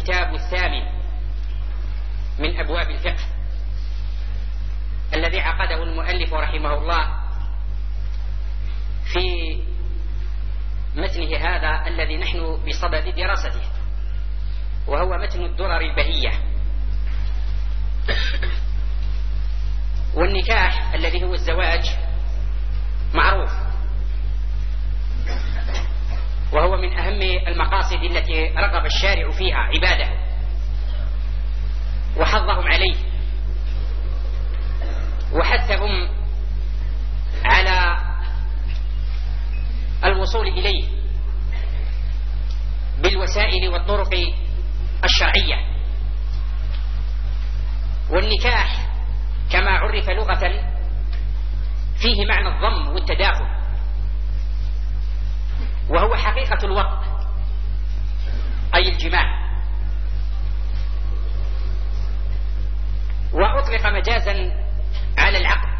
الكتاب الثامن من أبواب الفقه الذي عقده المؤلف رحمه الله في متنه هذا الذي نحن بصدد دراسته، وهو متن الدرر البهية. والنكاح الذي هو الزواج معروف، وهو من أهم المقاصد التي رغب الشارع فيها عباده وحضهم عليه وحثهم على الوصول إليه بالوسائل والطرق الشرعية. والنكاح كما عرف لغة فيه معنى الضم والتداخل، وهو حقيقة الوطء أي الجماع، وأطلق مجازا على العقد،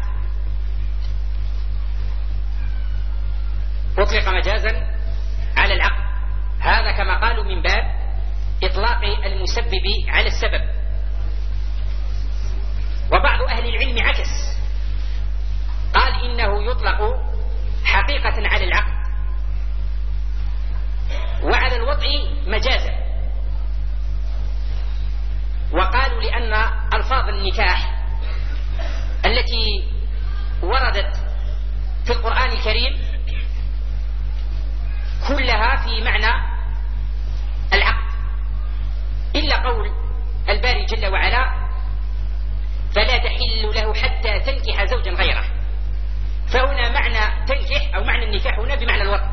أطلق مجازا على العقد. هذا كما قالوا من باب إطلاق المسبب على السبب. وبعض أهل العلم عكس، قال إنه يطلق حقيقة على العقد وعلى الوضع مجازا، وقالوا لأن ألفاظ النكاح التي وردت في القرآن الكريم كلها في معنى العقد، إلا قول الباري جل وعلا: فلا تحل له حتى تنكح زوجا غيره. فهنا معنى تنكح أو معنى النكاح هنا بمعنى الوطء،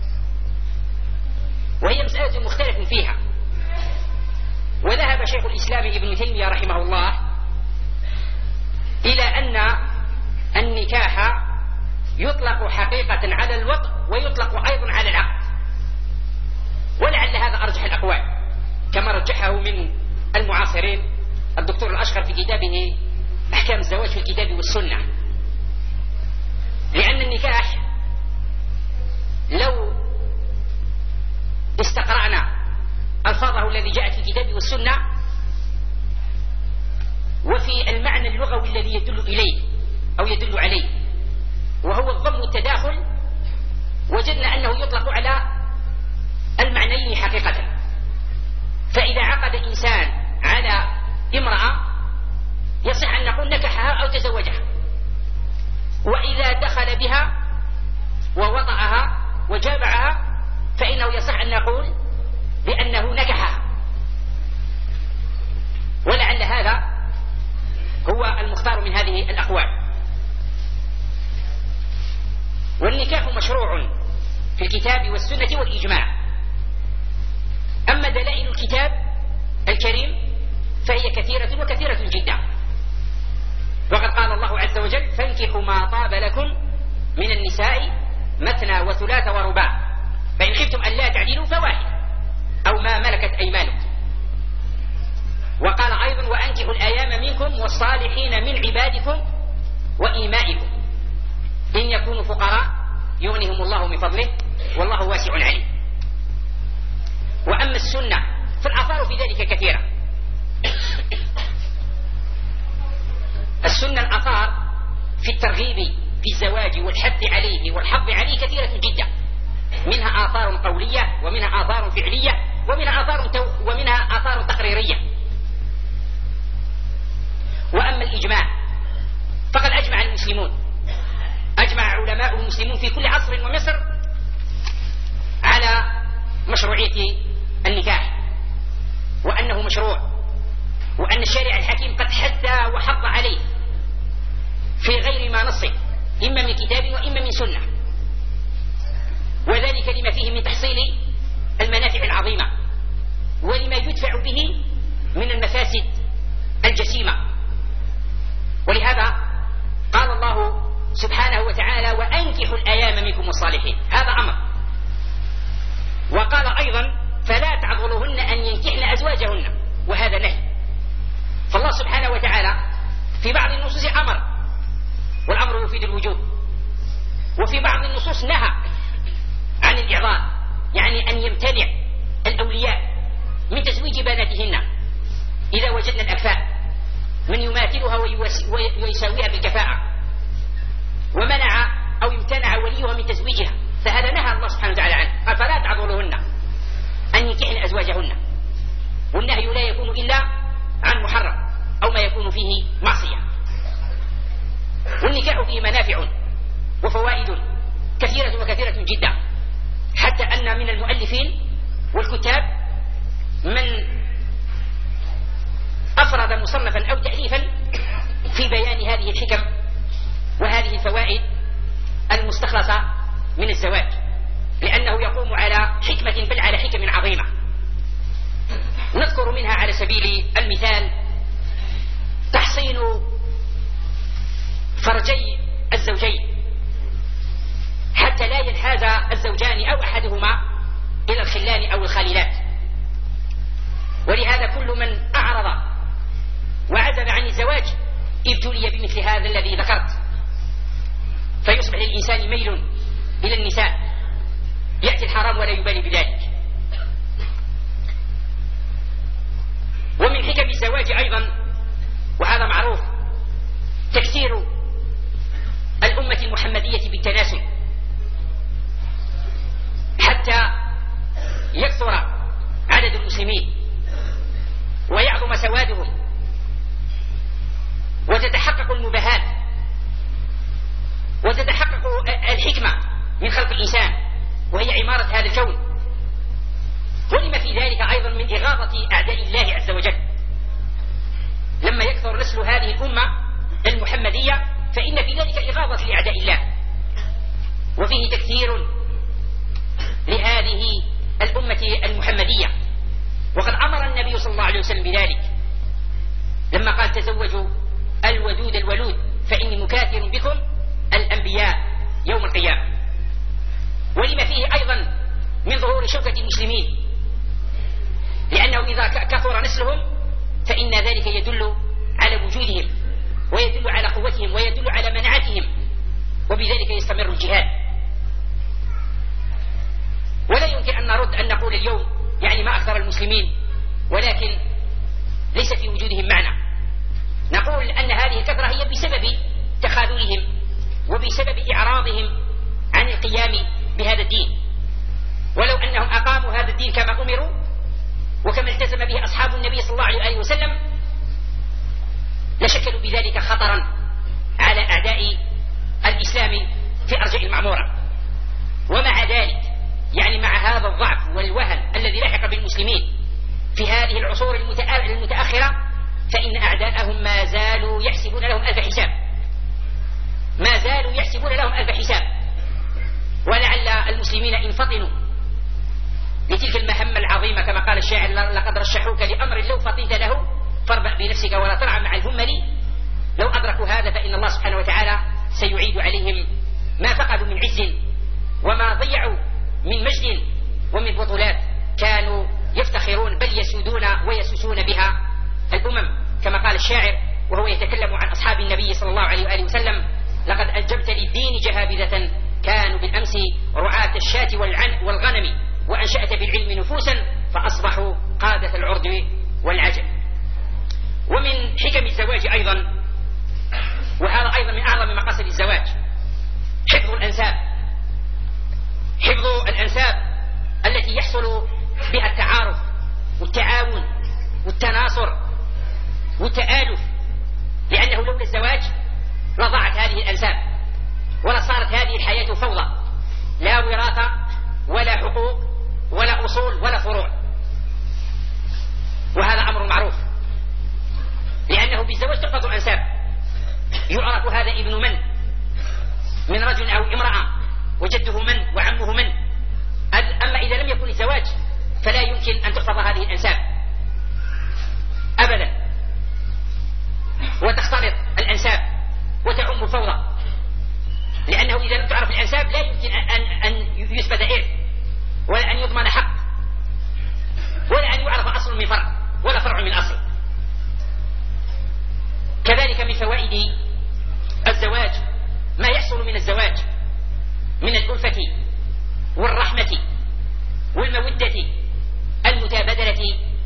وهي مسألة مختلف فيها. وذهب شيخ الإسلام ابن تيمية رحمه الله إلى أن النكاح يطلق حقيقة على الوطء ويطلق أيضا على العقد، ولعل هذا أرجح الأقوال كما رجحه من المعاصرين الدكتور الأشقر في كتابه أحكام الزواج في الكتاب والسنة. لأن النكاح لو استقرأنا ألفاظه الذي جاءت في الكتاب والسنة وفي المعنى اللغوي الذي يدل إليه أو يدل عليه، وهو الضم والتداخل، وجدنا أنه يطلق على المعنيين حقيقة. فإذا عقد إنسان على امرأة يصح أن نقول نكحها أو تزوجها، وإذا دخل بها ووضعها وجامعها فإنه يصح أن نقول بأنه نكحها. ولعل هذا هو المختار من هذه الأقوال. والنكاح مشروع في الكتاب والسنة والإجماع. أما دلائل الكتاب الكريم فهي كثيرة وكثيرة جدا، وقد قال الله عز وجل: فانكحوا ما طاب لكم من النساء مثنى وثلاث ورباع فإن خفتم أن لا تعدلوا فواحد أو ما ملكت أيمانكم. وقال أيضا: وأنكحوا الأيام منكم والصالحين من عبادكم وإيمائكم إن يكونوا فقراء يغنهم الله من فضله والله واسع عليم. وأما السنة فالآثار في ذلك كثيرة. السنة الآثار في الترغيب في الزواج والحث عليه والحظ عليه كثيرة جدا، منها آثار قولية ومنها آثار فعلية ومنها آثار تقريرية. وأما الإجماع فقد أجمع المسلمون، أجمع علماء المسلمون في كل عصر ومصر على مشروعية النكاح، وأنه مشروع، وأن الشارع الحكيم قد حث وحض عليه في غير ما نصه إما من كتاب وإما من سنة، وذلك لما فيه من تحصيل المنافع العظيمة ولما يدفع به من المفاسد الجسيمة. ولهذا قال الله سبحانه وتعالى: وأنكحوا الأيام منكم والصالحين. هذا أمر. وقال أيضا: فلا تعضلوهن أن ينكحن أزواجهن، وهذا نهي. فالله سبحانه وتعالى في بعض النصوص أمر، والأمر يفيد الوجوب، وفي بعض النصوص نهى عن الإعضال، يعني أن يمتنع الأولياء من تزويج بناتهن إذا وجدنا الأكفاء من يماثلها ويساويها بالكفاءة، ومنع أو امتنع وليها من تزويجها، فهذا نهى الله سبحانه وتعالى عنه، قال فلا تعضلوهن أن ينكحن أزواجهن، والنهي لا يكون إلا عن محرم أو ما يكون فيه معصية. والنكاح فيه منافع وفوائد كثيرة وكثيرة جدا، حتى أن من المؤلفين والكتاب من أفرد مصنفا أو تأليفا في بيان هذه الحكم وهذه الفوائد المستخلصة من الزواج، لأنه يقوم على حكمة بل على حكم عظيمة. نذكر منها على سبيل المثال تحصين فرجي الزوجين حتى لا ينحاز الزوجان أو أحدهما إلى الخلان أو الخاللات، ولهذا كل من أعرض وعزب عن الزواج ابتلي بمثل هذا الذي ذكرت، فيصبح للإنسان ميل إلى النساء، يأتي الحرام ولا يبالي بذلك. ومن حكم الزواج أيضا، وهذا معروف، تكثير الأمة المحمدية بالتناسل حتى يكثر عدد المسلمين ويعظم سوادهم وتتحقق المباهات وتتحقق الحكمة من خلق الإنسان وهي عمارة هذا الكون. ولما في ذلك أيضا من إغاظة أعداء الله عز وجل، لما يكثر نسل هذه الأمة المحمدية فإن في ذلك إغاظة لأعداء الله، وفيه تكثير لهذه الأمة المحمدية. وقد أمر النبي صلى الله عليه وسلم بذلك لما قال تزوجوا الودود الولود فإني مكاثر بكم الأنبياء يوم القيامة. ولما فيه أيضا من ظهور شوكة المسلمين، لأنه إذا كثر نسلهم فإن ذلك يدل على وجودهم ويدل على قوتهم ويدل على منعتهم، وبذلك يستمر الجهاد. ولا يمكن أن نرد أن نقول اليوم يعني ما أكثر المسلمين، ولكن ليس في وجودهم معنى. نقول أن هذه الكثرة هي بسبب تخاذلهم وبسبب إعراضهم عن القيام بهذا الدين، ولو أنهم أقاموا هذا الدين كما أمروا وكما التزم به أصحاب النبي صلى الله عليه وسلم لشكلوا بذلك خطرا على أعداء الإسلام في أرجاء المعمورة. ومع ذلك يعني مع هذا الضعف والوهن الذي لحق بالمسلمين في هذه العصور المتأخرة فإن أعداءهم ما زالوا يحسبون لهم ألف حساب، ما زالوا يحسبون لهم ألف حساب. ولعل المسلمين إن فطنوا لتلك المهمة العظيمة كما قال الشاعر لقد رشحوك لأمر لو فطنت له فاربع بنفسك ولا ترعى مع الهمل، لو أدركوا هذا فإن الله سبحانه وتعالى سيعيد عليهم ما فقدوا من عز وما ضيعوا من مجد ومن بطولات كانوا يفتخرون بل يسودون ويسوسون بها الأمم، كما قال الشاعر وهو يتكلم عن أصحاب النبي صلى الله عليه وآله وسلم: لقد أجبت للدين جهابذة كانوا بالأمس رعاة الشاة والغنم وأنشأت بالعلم نفوسا فأصبحوا قادة العرض والعجم. ومن حكم الزواج أيضا، وهذا أيضا من أعظم مقاصد الزواج، حفظ الأنساب، حفظ الأنساب التي يحصل بها التعارف والتعاون والتناصر والتآلف، لأنه لولا الزواج لضاعت هذه الأنساب ولصارت هذه الحياة فوضى، لا وراثة ولا حقوق ولا أصول ولا فروع. وهذا أمر معروف، لأنه بالزواج تحفظ الأنساب، يعرف هذا ابن من رجل أو امرأة، وجده من وعمه من. أما إذا لم يكن الزواج فلا يمكن أن تحفظ هذه الأنساب أبدا، وتختلط الأنساب وتعم الفوضى، لأنه إذا لم تعرف الأنساب لا يمكن أن يثبت إرث ولا أن يضمن حق ولا أن يعرف أصل من فرع ولا فرع من أصل. كذلك من فوائد الزواج ما يحصل من الزواج من الألفة والرحمة والمودة المتبادلة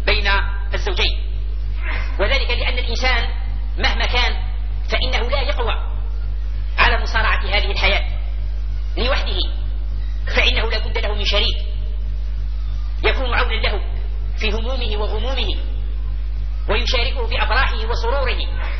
في همومه وغمومه، ويشاركه في أفراحه وسروره.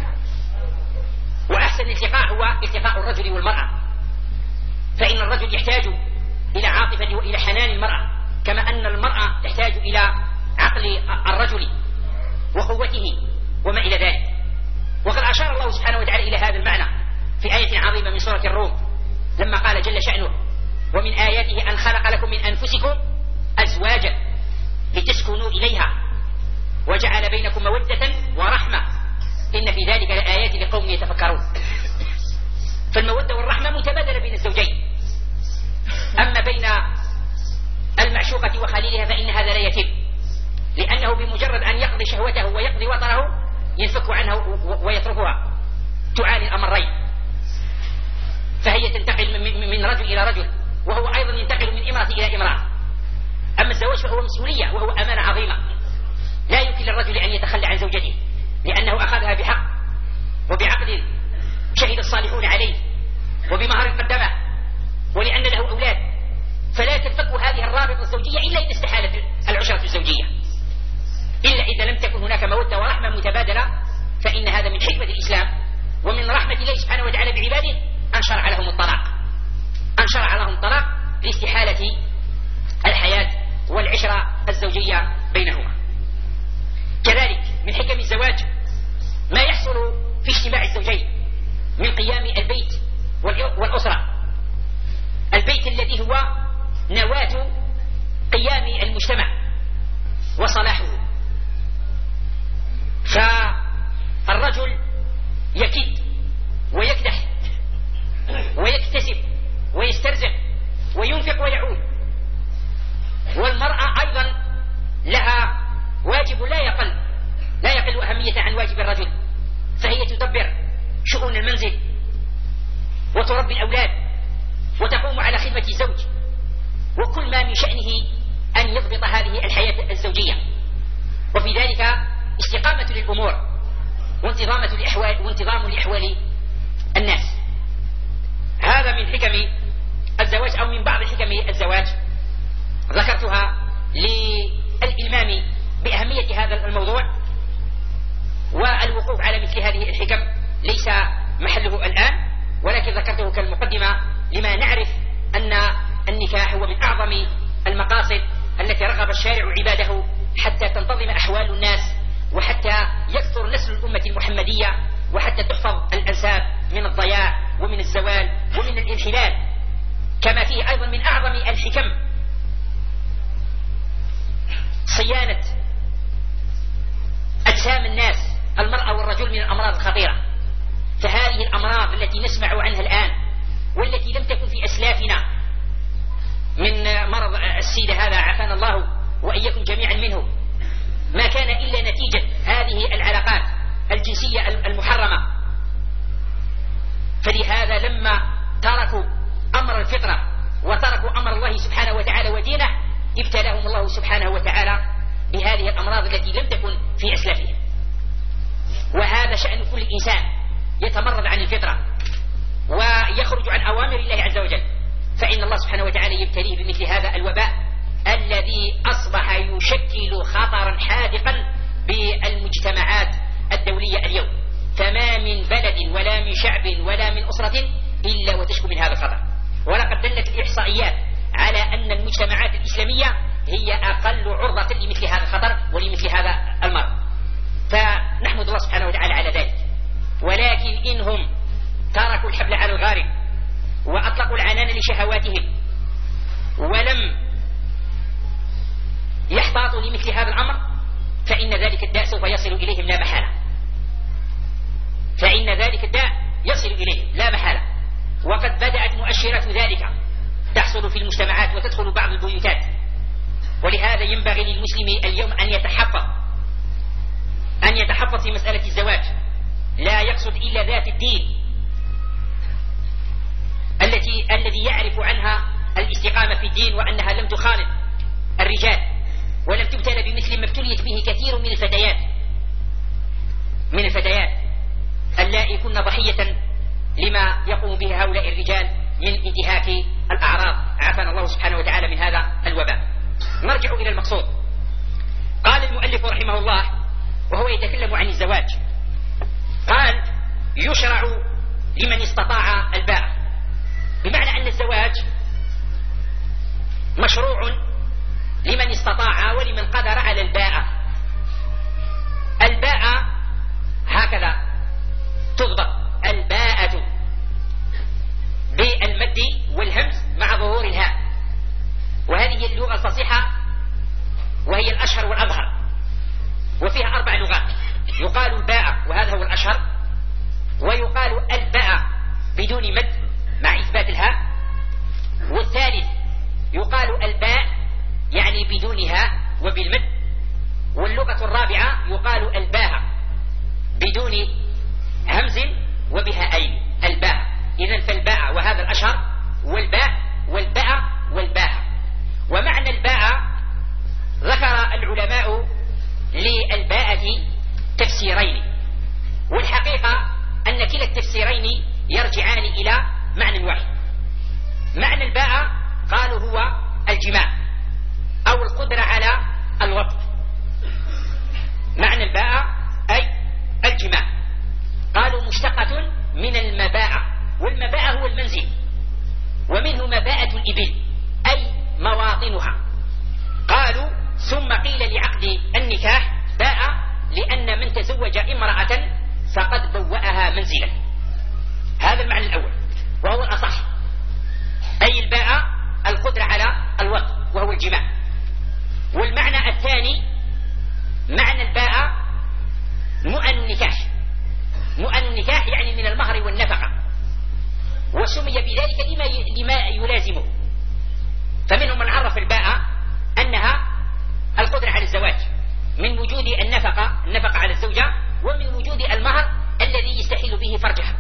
وأحسن التقاء هو التقاء الرجل والمرأة، فإن الرجل يحتاج إلى عاطفة وإلى حنان المرأة، كما أن المرأة تحتاج إلى عقل الرجل وقوته وما إلى ذلك. وقد أشار الله سبحانه وتعالى إلى هذا المعنى في آية عظيمة من سورة الروم لما قال جل شأنه: ومن آياته أن خلق لكم من أنفسكم أزواجا لتسكنوا إليها وجعل بينكم مودة ورحمة إن في ذلك لآيات لقوم يتفكرون. فالمودة والرحمة متبادلة بين الزوجين، أما بين المعشوقة وخليلها فإن هذا لا يتم، لأنه بمجرد أن يقضي شهوته ويقضي وطره ينفك عنها ويتركها، تعاني الأمرين، فهي تنتقل من رجل إلى رجل، وهو أيضا ينتقل من امرأة إلى امرأة. أما الزواج فهو مسؤولية وهو أمانة عظيمة، لا يمكن للرجل أن يتخلى عن زوجته، لأنه أخذها بحق وبعقد شهد الصالحون عليه وبمهر قدمه، ولأن له أولاد، فلا تنفك هذه الرابطة الزوجية إلا إذا استحالت العشرة الزوجية، إلا إذا لم تكن هناك مودة ورحمة متبادلة، فإن هذا من حكمة الإسلام ومن رحمة الله سبحانه وتعالى بعباده أن شرع لهم الطلاق، أن شرع لهم الطلاق لاستحالة الحياة والعشرة الزوجية بينهما. كذلك من حكم الزواج ما يحصل في اجتماع الزوجين من قيام البيت والأسرة، البيت الذي هو نواة قيام المجتمع وصلاحه. فالرجل يكد ويكدح ويكتسب ويسترزق وينفق ويعول، والمرأة أيضا لها واجب لا يقل أهمية عن واجب الرجل، فهي تدبر شؤون المنزل وتربي الأولاد وتقوم على خدمة الزوج، وكل ما من شأنه أن يضبط هذه الحياة الزوجية، وفي ذلك استقامة للأمور وانتظام لأحوال الناس. هذا من حكم الزواج أو من بعض حكم الزواج ذكرتها للإلمام بأهمية هذا الموضوع، والوقوف على مثل هذه الحكم ليس محله الآن، ولكن ذكرته كالمقدمة لما نعرف أن النكاح هو من أعظم المقاصد التي رغب الشارع عباده حتى تنتظم أحوال الناس، وحتى يكثر نسل الأمة المحمدية، وحتى تحفظ الأنساب من الضياع ومن الزوال ومن الانحلال. كما فيه أيضا من أعظم الحكم صيانة أجسام الناس، المرأة والرجل، من الأمراض الخطيرة. فهذه الأمراض التي نسمع عنها الآن والتي لم تكن في أسلافنا من مرض السيدة هذا عافانا الله وإياكم جميعا منه، ما كان إلا نتيجة هذه العلاقات الجنسية المحرمة. فلهذا لما تركوا أمر الفطرة وتركوا أمر الله سبحانه وتعالى ودينه ابتلاهم الله سبحانه وتعالى بهذه الأمراض التي لم تكن في أسلافهم. وهذا شأن كل إنسان يتمرد عن الفطرة ويخرج عن أوامر الله عز وجل، فإن الله سبحانه وتعالى يبتليه بمثل هذا الوباء الذي أصبح يشكل خطرا حادقا بالمجتمعات الدولية اليوم. فما من بلد ولا من شعب ولا من أسرة إلا وتشكو من هذا الخطر. ولقد دلت الإحصائيات على أن المجتمعات الإسلامية هي أقل عرضة لمثل هذا الخطر ولمثل هذا المرض، فنحمد الله سبحانه وتعالى على ذلك. ولكن إنهم تركوا الحبل على الغارب وأطلقوا العنان لشهواتهم ولم يحتاطوا لمثل هذا الأمر، فإن ذلك الداء سوف يصل إليهم لا محالة، فإن ذلك الداء يصل إليهم لا محالة. وقد بدأت مؤشرات ذلك تحصل في المجتمعات وتدخل بعض البيوتات. ولهذا ينبغي للمسلم اليوم أن يتحفظ في مسألة الزواج، لا يقصد إلا ذات الدين الذي يعرف عنها الاستقامة في الدين وأنها لم تخالط الرجال ولم تبتلى بمثل ما ابتليت به كثير من الفتيات اللائي كن ضحية لما يقوم به هؤلاء الرجال من انتهاك الأعراض. عافانا الله سبحانه وتعالى من هذا الوباء. نرجع إلى المقصود. قال المؤلف رحمه الله وهو يتكلم عن الزواج قال يشرع لمن استطاع الباءة، بمعنى أن الزواج مشروع لمن استطاع ولمن قدر على الباءة. الباءة هكذا تضبط، الباءة بالمد والهمز مع ظهور الهاء، وهذه اللغة الفصيحة وهي الأشهر والأظهر، وفيها 4 لغات، يقال الباء وهذا هو الأشهر، ويقال الباء بدون مد مع إثبات الهاء، والثالث يقال الباء يعني بدونها وبالمد، واللغة الرابعة يقال الباء بدون همز وبهاءين الباء. إذن فالباء وهذا الأشهر، والباء والباء والباء. ومعنى الباء ذكر العلماء للباءة تفسيرين، والحقيقة أن كلا التفسيرين يرجعان إلى معنى واحد. معنى الباء قالوا هو الجماع أو القدرة على الوطء، معنى الباء أي الجماع. قالوا مشتقة من المباءة، والمباءة هو المنزل، ومنه مباءة الإبل أي مواطنها. قالوا ثم قيل لعقد النكاح باء لأن من تزوج امرأة فقد بوأها منزلا. هذا المعنى الأول وهو الأصح، أي الباء القدرة على الوطء وهو الجماع. والمعنى الثاني معنى الباء مؤن النكاح، مؤن النكاح يعني من المهر والنفقة، وسمي بذلك لما يلازمه. فمنهم من عرف الباء أنها القدرة على الزواج من وجود النفقة على الزوجة، ومن وجود المهر الذي يستحيل به فرجها.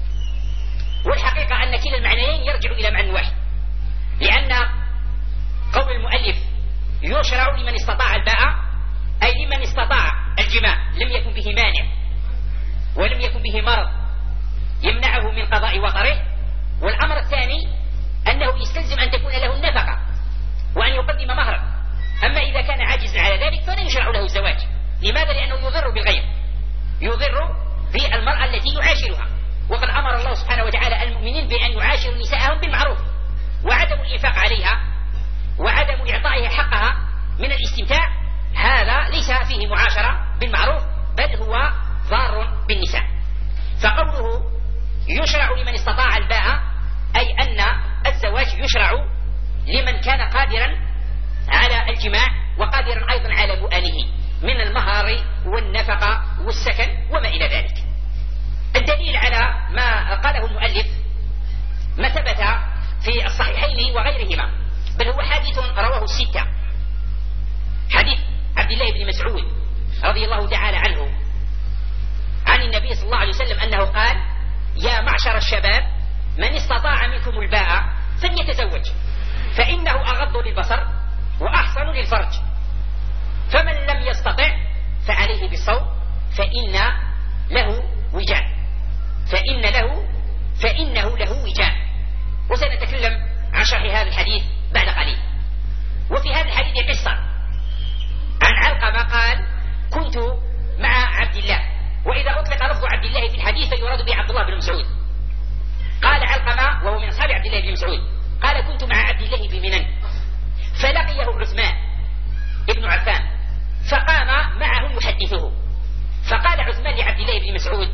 والحقيقة أن كلا المعنيين يرجع إلى معنى واحد، لأن قول المؤلف يشرع لمن استطاع الباء أي لمن استطاع الجماع لم يكن به مانع ولم يكن به مرض يمنعه من قضاء وطره. والأمر الثاني أنه يستلزم أن تكون له النفقة وأن يقدم مهرا. أما إذا كان عاجزا على ذلك فلا يشرع له الزواج. لماذا؟ لأنه يضر بالغير، يضر بالمرأة التي يعاشرها، وقد أمر الله سبحانه وتعالى المؤمنين بأن يعاشروا نساءهم بالمعروف، وعدم الإنفاق عليها وعدم إعطائها حقها من الاستمتاع هذا ليس فيه معاشرة بالمعروف، بل هو ضار بالنساء. فقوله يشرع لمن استطاع الباء أي أن الزواج يشرع لمن كان قادرا على الجماع وقادرا أيضا على بؤانه من المهر والنفقة والسكن وما إلى ذلك. الدليل على ما قاله المؤلف ما ثبت في الصحيحين وغيرهما، بل هو حديث رواه الستة، حديث عبد الله بن مسعود رضي الله تعالى عنه عن النبي صلى الله عليه وسلم أنه قال: يا معشر الشباب من استطاع منكم الباء فليتزوج فإنه أغض للبصر وأحصن للفرج، فمن لم يستطع فعليه بالصوم فإنه له وجاء. وسنتكلم عن شرح هذا الحديث بعد قليل. وفي هذا الحديث قصة عن علقمة قال: كنت مع عبد الله، وإذا أطلق لفظ عبد الله في الحديث يراد به عبد الله بن مسعود. قال علقمة وهو من أصحاب عبد الله بن مسعود قال: كنت مع عبد الله بمنى فلقيه عثمان ابن عفان فقام معه يحدثه، فقال عثمان لعبد الله بن مسعود: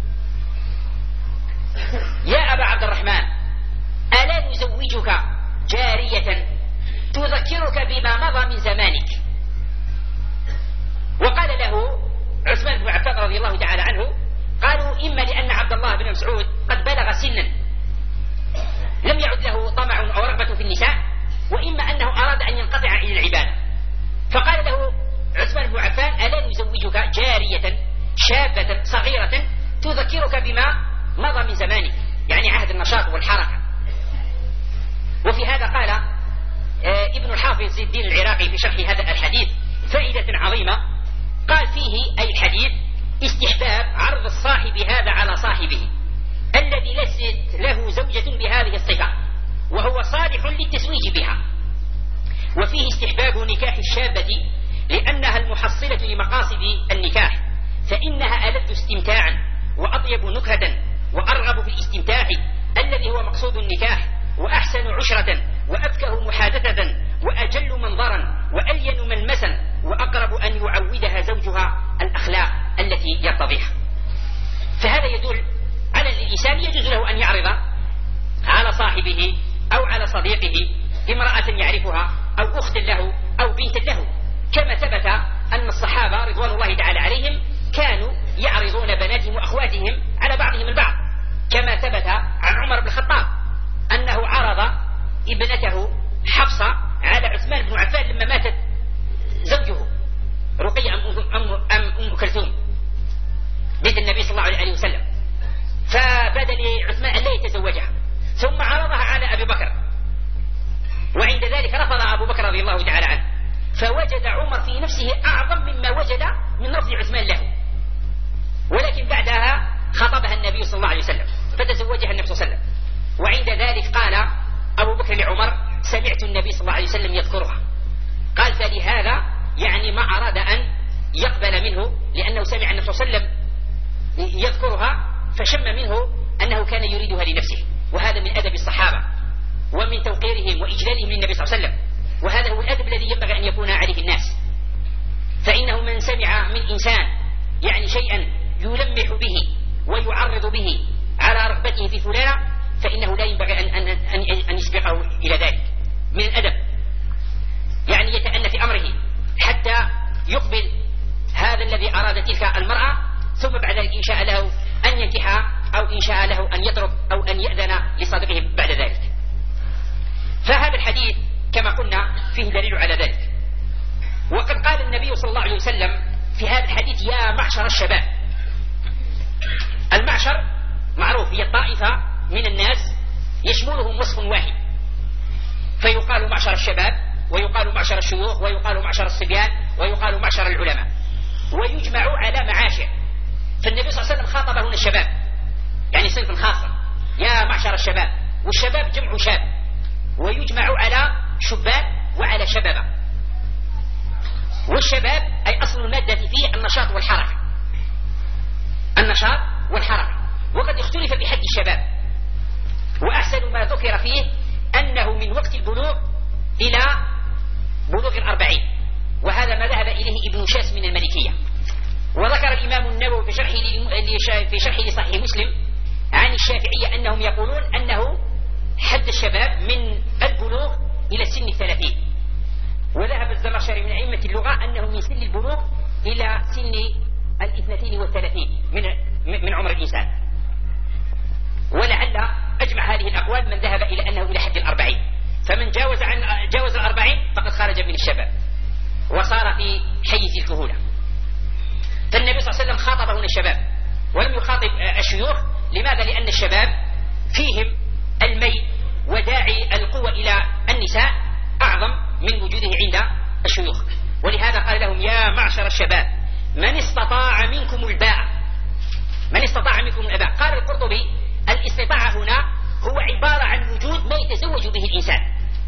يا أبا عبد الرحمن ألا نزوجك جارية تذكرك بما مضى من زمانك؟ وقال له عثمان بن عفان رضي الله تعالى عنه: قالوا إما لأن عبد الله بن مسعود قد بلغ سنا لم يعد له طمع أو رغبة في النساء، وإما أنه أراد أن ينقطع إلى العبادة. فقال له عثمان بن عفان: ألا نزوجك جارية شابة صغيرة تذكرك بما مضى من زمانك، يعني عهد النشاط والحركة. وفي هذا قال ابن الحافظ زي الدين العراقي في شرح هذا الحديث فائدة عظيمة، قال فيه أي الحديث استحباب عرض الصاحب هذا على صاحبه الذي ليست له زوجة بهذه الصفة وهو صالح للتزويج بها، وفيه استحباب نكاح الشابة لأنها المحصلة لمقاصد النكاح، فإنها ألذ استمتاعا وأطيب نكهة وأرغب في الاستمتاع الذي هو مقصود النكاح، وأحسن عشرة وأفكه محادثة وأجل منظرا وألين ملمسا، وأقرب أن يعودها زوجها الأخلاق التي يرتضيها. فهذا يدل على أن الإنسان يجوز له أن يعرض على صاحبه أو على صديقه امرأة يعرفها أو أخت له أو بنت له، كما ثبت أن الصحابة رضوان الله تعالى عليهم كانوا يعرضون بناتهم وأخواتهم على بعضهم البعض، كما ثبت عن عمر بن الخطاب أنه عرض ابنته حفصة على عثمان بن عفان لما ماتت زوجه رقية أم كلثوم بنت النبي صلى الله عليه وسلم، فبدا لعثمان أن لا يتزوجها، ثم عرضها على أبي بكر، وعند ذلك رفض أبو بكر رضي الله تعالى عنه، فوجد عمر في نفسه أعظم مما وجد من رفض عثمان له، ولكن بعدها خطبها النبي صلى الله عليه وسلم فتزوجها النبي صلى الله عليه وسلم. وعند ذلك قال أبو بكر لعمر: سمعت النبي صلى الله عليه وسلم يذكرها. قال: فلهذا يعني ما أراد أن يقبل منه، لأنه سمع النبي صلى الله عليه وسلم يذكرها فشم منه أنه كان يريدها لنفسه، وهذا من أدب الصحابة ومن توقيرهم وإجلالهم للنبي صلى الله عليه وسلم، وهذا هو الأدب الذي ينبغي أن يكون عليه الناس. فإنه من سمع من إنسان يعني شيئا يلمح به ويعرض به على رغبته في فلانة، فإنه لا ينبغي أن يسبقه إلى ذلك من الأدب، يعني يتأنى في أمره حتى يقبل هذا الذي أراد تلك المرأة، ثم بعد ذلك إن شاء له أن ينكحها أو إن شاء له أن يترك أو أن يأذن لصديقه بعد ذلك. فهذا الحديث كما قلنا فيه دليل على ذلك. وقد قال النبي صلى الله عليه وسلم في هذا الحديث: يا معشر الشباب. المعشر معروف هي الطائفة من الناس يشملهم وصف واحد، فيقال معشر الشباب، ويقال معشر الشيوخ، ويقال معشر الصبيان، ويقال معشر العلماء، ويجمع على معاشر. فالنبي صلى الله عليه وسلم خاطب هنا الشباب، يعني صنف خاصة، يا معشر الشباب، والشباب جمع شاب، ويجمع على شباب وعلى شبابة. والشباب أي أصل المادة فيه النشاط والحركة، النشاط والحركة. وقد اختلف بحد الشباب، وأحسن ما ذكر فيه أنه من وقت البلوغ إلى بلوغ 40، وهذا ما ذهب إليه ابن شاس من المالكية. وذكر الإمام النووي في شرحه لصحيح مسلم عن الشافعية أنهم يقولون أنه حد الشباب من البلوغ إلى سن 30، وذهب الزمخشري من أئمة اللغة أنه من سن البلوغ إلى سن 32 من عمر الإنسان. ولعل أجمع هذه الأقوال من ذهب إلى أنه إلى حد 40، فمن جاوز 40 فقد خرج من الشباب وصار في حيز الكهولة. فالنبي صلى الله عليه وسلم خاطب هنا الشباب ولم يخاطب الشيوخ. لماذا؟ لأن الشباب فيهم الميل وداعي القوة إلى النساء أعظم من وجوده عند الشيوخ، ولهذا قال لهم: يا معشر الشباب من استطاع منكم الباء. من استطاع منكم الباء. قال القرطبي: الاستطاعة هنا هو عبارة عن وجود ما يتزوج به الإنسان،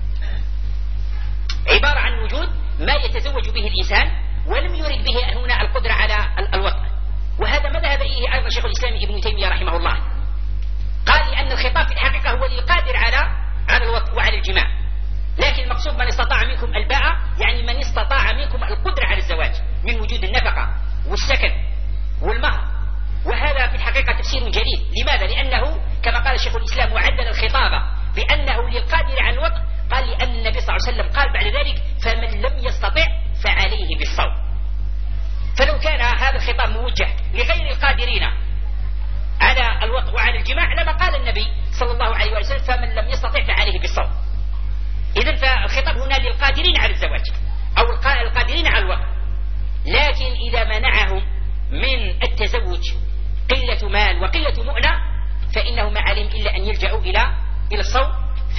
عبارة عن وجود ما يتزوج به الإنسان، ولم يرد به هنا القدرة على الوطء. وهذا ما ذهب إليه أيضا شيخ الإسلام ابن تيمية رحمه الله. قال لأن الخطاب في الحقيقة هو للقادر على الوطء وعلى الجماع، لكن المقصود من استطاع منكم الباء، يعني من استطاع منكم القدرة على الزواج من وجود النفقة والسكن والمهر. وهذا في الحقيقة تفسير جليل. لماذا؟ لأنه كما قال شيخ الإسلام وعدل الخطاب بأنه للقادر على الوطء، قال لأن النبي صلى الله عليه وسلم قال بعد ذلك: فمن لم يستطع فعليه بالصوم. فلو كان هذا الخطاب موجه لغير القادرين على الوطء وعلى الجماع لما قال النبي صلى الله عليه وسلم: فمن لم يستطع فعليه بالصوم. إذن فالخطاب هنا للقادرين على الزواج أو القادرين على الوطء. لكن إذا منعهم من التزوج قلة مال وقلة مؤنة فإنه ما عليهم إلا أن يلجأوا إلى الصوم،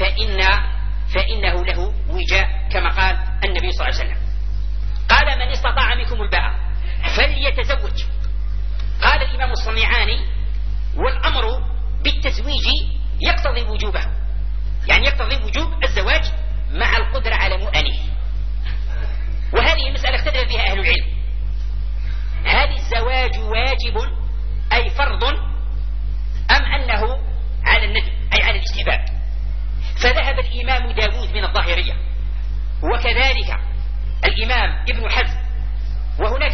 فإنه له وجاء كما قال النبي صلى الله عليه وسلم. قال: من استطاع منكم الباء فليتزوج. قال الإمام الصنعاني: والأمر بالتزويج يقتضي وجوبه، يعني يقتضي وجوب الزواج مع القدرة على مؤنه. وهذه مسألة اختلف فيها أهل العلم،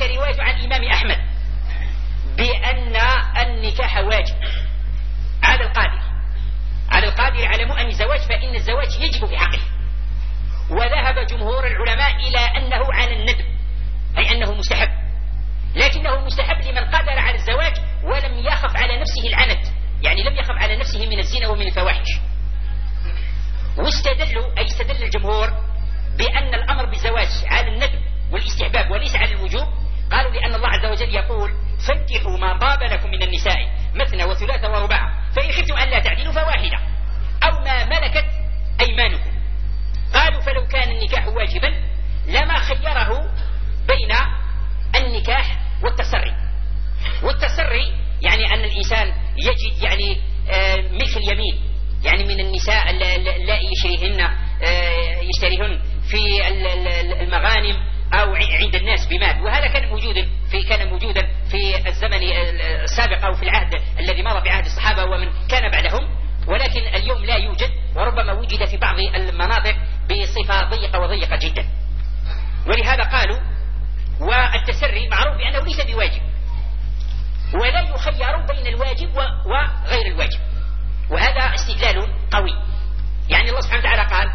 وهي رواية عن الإمام أحمد بأن النكاح واجب على القادر على مؤن الزواج، فإن الزواج يجب في حقه. وذهب جمهور العلماء إلى أنه على الندب، أي أنه مستحب، لكنه مستحب لمن قدر على الزواج ولم يخف على نفسه العنت، يعني لم يخف على نفسه من الزنا ومن الفواحش. استدل الجمهور بأن الأمر بالزواج على الندب والاستحباب وليس على الوجوب. قالوا لأن الله عز وجل يقول: فانكحوا ما طاب لكم من النساء مثنى وثلاث ورباع فإن خفتم ألا تعدلوا فواحدة أو ما ملكت أيمانكم. قالوا: فلو كان النكاح واجبا لما خيره بين النكاح والتسري، يعني أن الإنسان يجد يعني ملك اليمين، يعني من النساء اللائي يشتريهن في المغانم أو عند الناس بمال. وهذا كان موجودا في الزمن السابق أو في العهد الذي مر بعهد الصحابة ومن كان بعدهم، ولكن اليوم لا يوجد، وربما وجد في بعض المناطق بصفة ضيقة جدا. ولهذا قالوا: والتسري معروف بأنه ليس بواجب، ولا يخير بين الواجب وغير الواجب. وهذا استدلال قوي. يعني الله سبحانه وتعالى قال: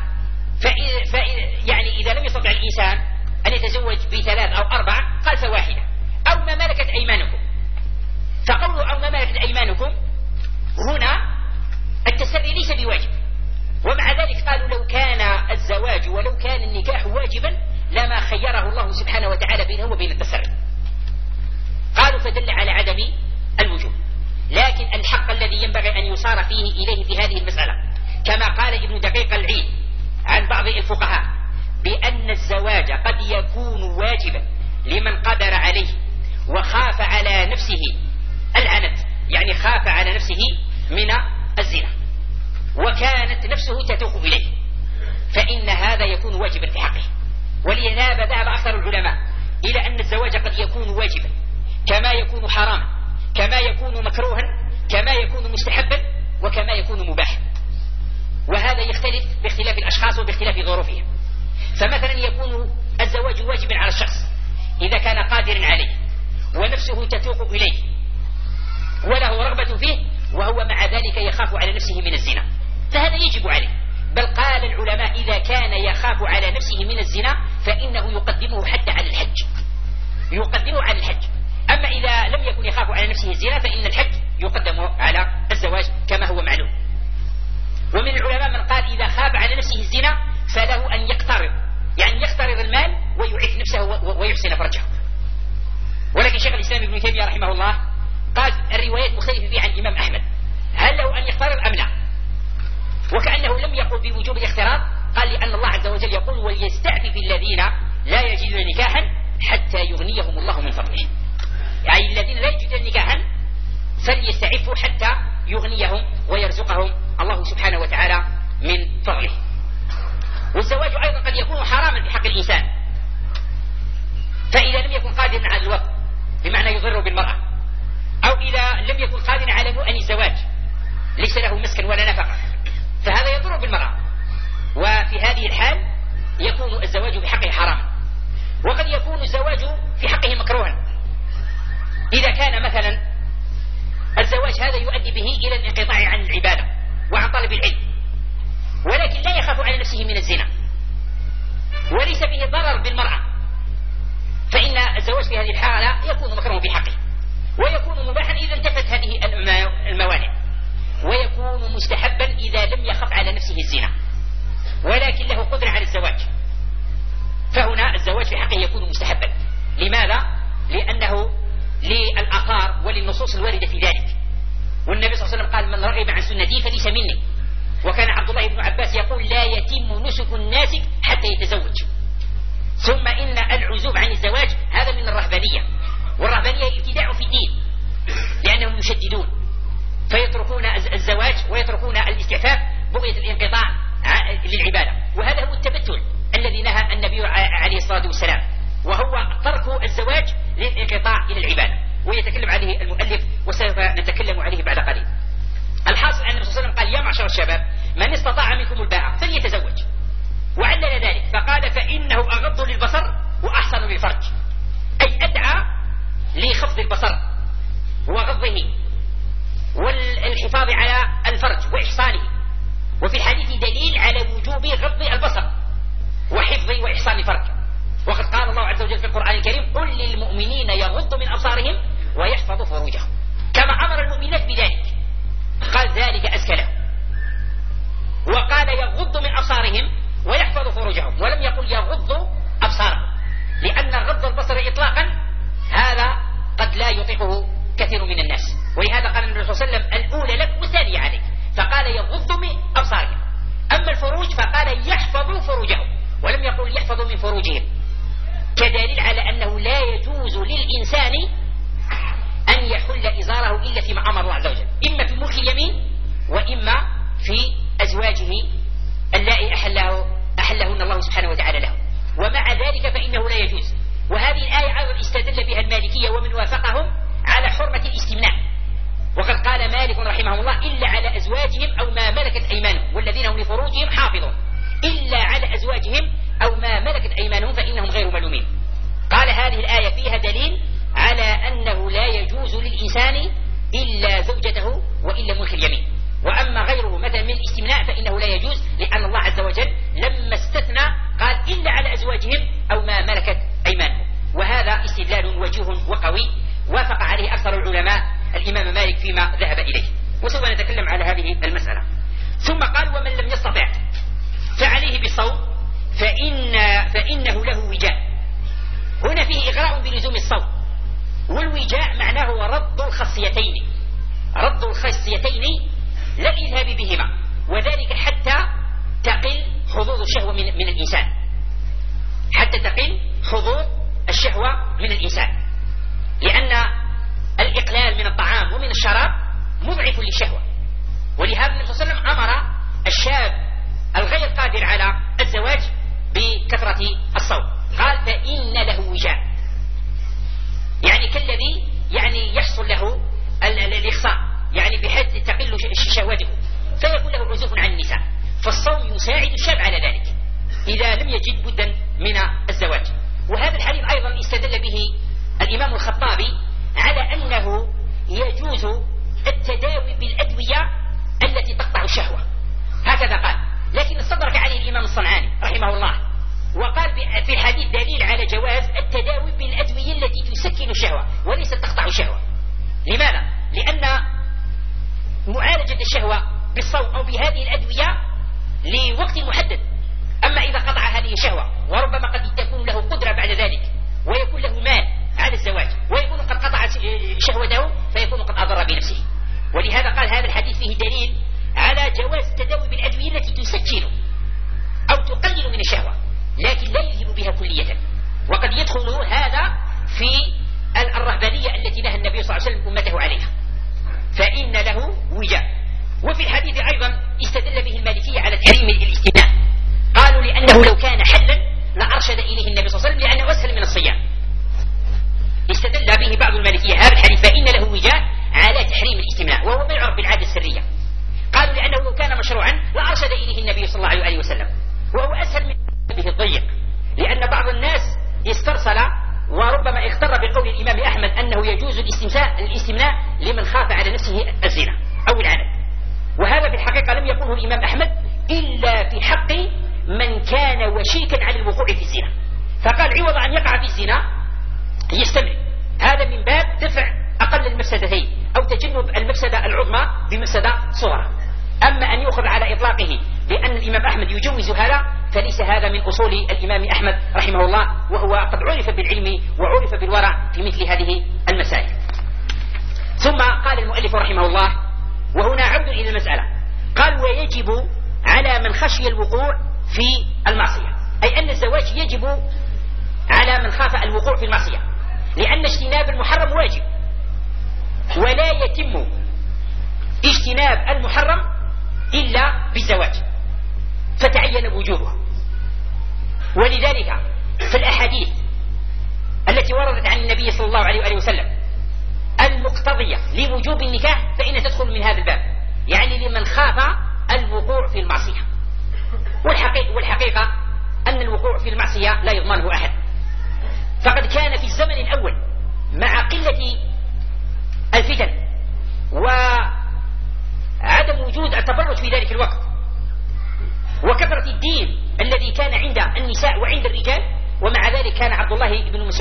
يعني إذا لم يستطع الإنسان أن يتزوج بثلاث أو أربع قال فواحدة أو ما ملكت أيمانكم. فقولوا أو ما ملكت أيمانكم هنا التسري ليس بواجب، ومع ذلك قالوا: لو كان الزواج ولو كان النكاح واجبا لما خيره الله سبحانه وتعالى بينه وبين التسري. قالوا: فدل على عدم الوجوب. لكن الحق الذي ينبغي أن يصار فيه إليه في هذه المسألة كما قال ابن دقيق العيد عن بعض الفقهاء بأن الزواج قد يكون واجبا لمن قدر عليه وخاف على نفسه العنت، يعني خاف على نفسه من الزنا وكانت نفسه تتوق إليه، فإن هذا يكون واجبا في حقه. ولهذا ذهب أكثر العلماء إلى أن الزواج قد يكون واجبا كما يكون حراما، كما يكون مكروها، كما يكون مستحبا، وكما يكون مباحا. وهذا يختلف باختلاف الأشخاص وباختلاف ظروفهم. فمثلا يكون الزواج واجبا على الشخص إذا كان قادرا عليه ونفسه تتوق إليه وله رغبة فيه، وهو مع ذلك يخاف على نفسه من الزنا، فهذا يجب عليه. بل قال العلماء: إذا كان يخاف على نفسه من الزنا فإنه يقدمه حتى على الحج. أما إذا لم يكن يخاف على نفسه الزنا فإن الحج يقدم على الزواج كما هو معلوم. ومن العلماء من قال: إذا خاف على نفسه الزنا فله أن يقترض المال ويعف نفسه ويحسن فرجه. ولكن شيخ الإسلام ابن تيمية رحمه الله قال الروايات مختلفة فيها عن الإمام أحمد، هل له أن يقترض أم لا؟ وكأنه لم يقل بوجوب الاقتراض، قال لأن الله عز وجل يقول: وليستعفف الذين لا يجدون نكاحا حتى يغنيهم الله من فضله. يعني الذين لا يجدون نكاحا فليستعفوا حتى يغنيهم ويرزقهم الله سبحانه وتعالى من فضله. والزواج أيضا قد يكون حراما في حق الإنسان، فإذا لم يكن قادرا على الوقت بمعنى يضر بالمرأة، أو إذا لم يكن قادرا على مؤن الزواج ليس له مسكن ولا نفقة، فهذا يضر بالمرأة. وفي هذه الحال يكون الزواج بحقه حراما. وقد يكون الزواج في حقه مكروها إذا كان مثلا الزواج هذا يؤدي به إلى الانقطاع عن العبادة وعن طلب العلم، ولكن لا يخاف على نفسه من الزنا وليس به ضرر بالمرأة، فإن الزواج في هذه الحالة يكون مكروها في حقه، ويكون مباحا إذا انتفت هذه الموانع، ويكون مستحبا إذا لم يخف على نفسه الزنا ولكن له قدرة على الزواج، فهنا الزواج في حقه يكون مستحبا. لماذا؟ لأنه للآثار وللنصوص الواردة في ذلك. والنبي صلى الله عليه وسلم قال: من رغب عن سنتي فليس مني. وكان عبد الله بن عباس يقول: لا يتم نسك الناسك حتى يتزوج. ثم إن العزوب عن الزواج هذا من الرهبانية، والرهبانية ابتداع في الدين لأنهم يشددون فيتركون الزواج ويتركون الاستعفاف بغية الانقطاع للعبادة. وهذا هو التبتل الذي نهى النبي عليه الصلاة والسلام، وهو ترك الزواج للانقطاع إلى العبادة، ويتكلم عليه المؤلف وسوف نتكلم عليه بعد قليل. الحاصل أن النبي صلى الله عليه وسلم قال: يا معشر الشباب من استطاع منكم الباءة فليتزوج، وعلل ذلك فقال: فإنه أغض للبصر وأحسن للفرج، أي أدعى بخفض البصر وغضه والحفاظ على الفرج وإحصانه. وفي الحديث دليل على وجوب غض البصر وحفظ وإحصان الفرج. وقد قال الله عز وجل في القرآن الكريم: قل للمؤمنين يغضوا من أبصارهم ويحفظوا فروجهم، كما أمر المؤمنات بذلك قال ذلك أزكى لهم، وقال يغضوا من أبصارهم ويحفظوا فروجهم، ولم يقل يغضوا أبصارهم، لأن غض البصر إطلاقا هذا قد لا يطيقه كثير من الناس. ولهذا قال النبي صلى الله عليه وسلم: الأولى لك والثانية عليك، فقال يغض من أبصارهم. أما الفروج فقال يحفظوا فروجهم، ولم يقل يحفظوا من فروجهم، كدليل على أنه لا يجوز للإنسان أن يحل إزاره إلا فيما أمر الله عز وجل، إما في ملك اليمين وإما في أزواجه اللائي أحلهن الله سبحانه وتعالى له، ومع ذلك فإنه لا يجوز. وهذه الآية أيضا استدل بها المالكية ومن وافقهم على حرمة الاستمناء، وقد قال مالك رحمه الله: إلا على أزواجهم أو ما ملكت أيمانهم والذين هم لفروجهم حافظون، إلا على أزواجهم أو ما ملكت أيمانهم فإنهم غير ملومين. قال هذه الآية فيها دليل على أنه لا يجوز للإنسان إلا زوجته وإلا ملك اليمين، وأما غيره مثلا من الاستمناء فإنه لا يجوز، لأن الله عز وجل لما استثنى قال إلا على أزواجهم أو ما ملكت أيمانهم. وهذا استدلال وجيه وقوي وافق عليه أكثر العلماء الإمام مالك فيما ذهب إليه، وسوف نتكلم على هذه المسألة. ثم قال: ومن لم يستطع فعليه بالصوم فإنه له وجاء. هنا فيه إغراء بلزوم الصوم، والوجاء معناه رد الخصيتين، رد الخصيتين لا الإذهاب بهما، وذلك حتى تقل حظوظ الشهوة من الإنسان، حتى تقل حظوظ الشهوة من الإنسان، لأن الإقلال من الطعام ومن الشراب مضعف للشهوة. ولهذا النبي صلى الله عليه وسلم أمر الشاب الغير قادر على الزواج بكثرة الصوم، قال: فإن له وجاء، يعني كالذي يعني يحصل له الإخصاء، يعني بحيث تقل شهوته فيكون له عزوف عن النساء. فالصوم يساعد الشاب على ذلك إذا لم يجد بدا من الزواج. وهذا الحديث أيضا استدل به الإمام الخطابي على أنه يجوز التداوي بالأدوية التي تقطع الشهوة، هكذا قال. لكن استدرك عليه الإمام الصنعاني رحمه الله وقال في الحديث دليل على جواز التداوي بالأدوية التي تسكن الشهوة وليست تقطع الشهوة. لماذا؟ لأن معالجة الشهوة بالصوم أو بهذه الأدوية لوقت محدد، أما إذا قطع هذه الشهوة وربما قد تكون له قدرة بعد ذلك ويكون له مال على الزواج ويكون قد قطع شهوته فيكون قد أضر بنفسه. ولهذا قال هذا الحديث فيه دليل على جواز التداوي بالأدوية التي تسكن أو تقلل من الشهوة لكن لا يذهب بها كلية. وقد يدخل هذا في الرهبانية التي نهى النبي صلى الله عليه وسلم أمته عليها، فإن له وجاء. وفي الحديث أيضا استدل به المالكية على تحريم الاستمناء، قالوا لأنه لو كان حلا لأرشد إليه النبي صلى الله عليه وسلم لأنه أسهل من الصيام. استدل به بعض المالكية هذا الحديث فإن له وجاء على تحريم الاستمناء، وهو ما يعرف بالعادة السرية. قالوا لأنه لو كان مشروعا لأرشد إليه النبي صلى الله عليه وسلم، وهو أسهل من به الضيق، لأن بعض الناس استرسل وربما اغتر بقول الإمام أحمد أنه يجوز الاستمناء لمن خاف على نفسه الزنا أو العنب، وهذا في الحقيقة لم يقوله الإمام أحمد إلا في حق من كان وشيكا على الوقوع في الزنا، فقال عوض أن يقع في الزنا يستمر، هذا من باب دفع أقل المفسدتين أو تجنب المفسدة العظمى بمفسدة صغرى. أما أن يؤخذ على إطلاقه لأن الإمام أحمد يجوز هذا فليس هذا من أصول الإمام أحمد رحمه الله، وهو قد عرف بالعلم وعرف بالورع في مثل هذه المسائل. ثم قال المؤلف رحمه الله، وهنا عود إلى المسألة، قال: ويجب على من خشي الوقوع في المعصية، أي أن الزواج يجب على من خاف الوقوع في المعصية، لأن اجتناب المحرم واجب، ولا يتم اجتناب المحرم إلا بالزواج فتعين وجوبه. ولذلك في الأحاديث التي وردت عن النبي صلى الله عليه وسلم المقتضية لوجوب النكاح فإن تدخل من هذا الباب، يعني لمن خاف الوقوع في المعصية. والحقيقة أن الوقوع في المعصية لا يضمنه أحد، فقد كان في الزمن الأول مع قلة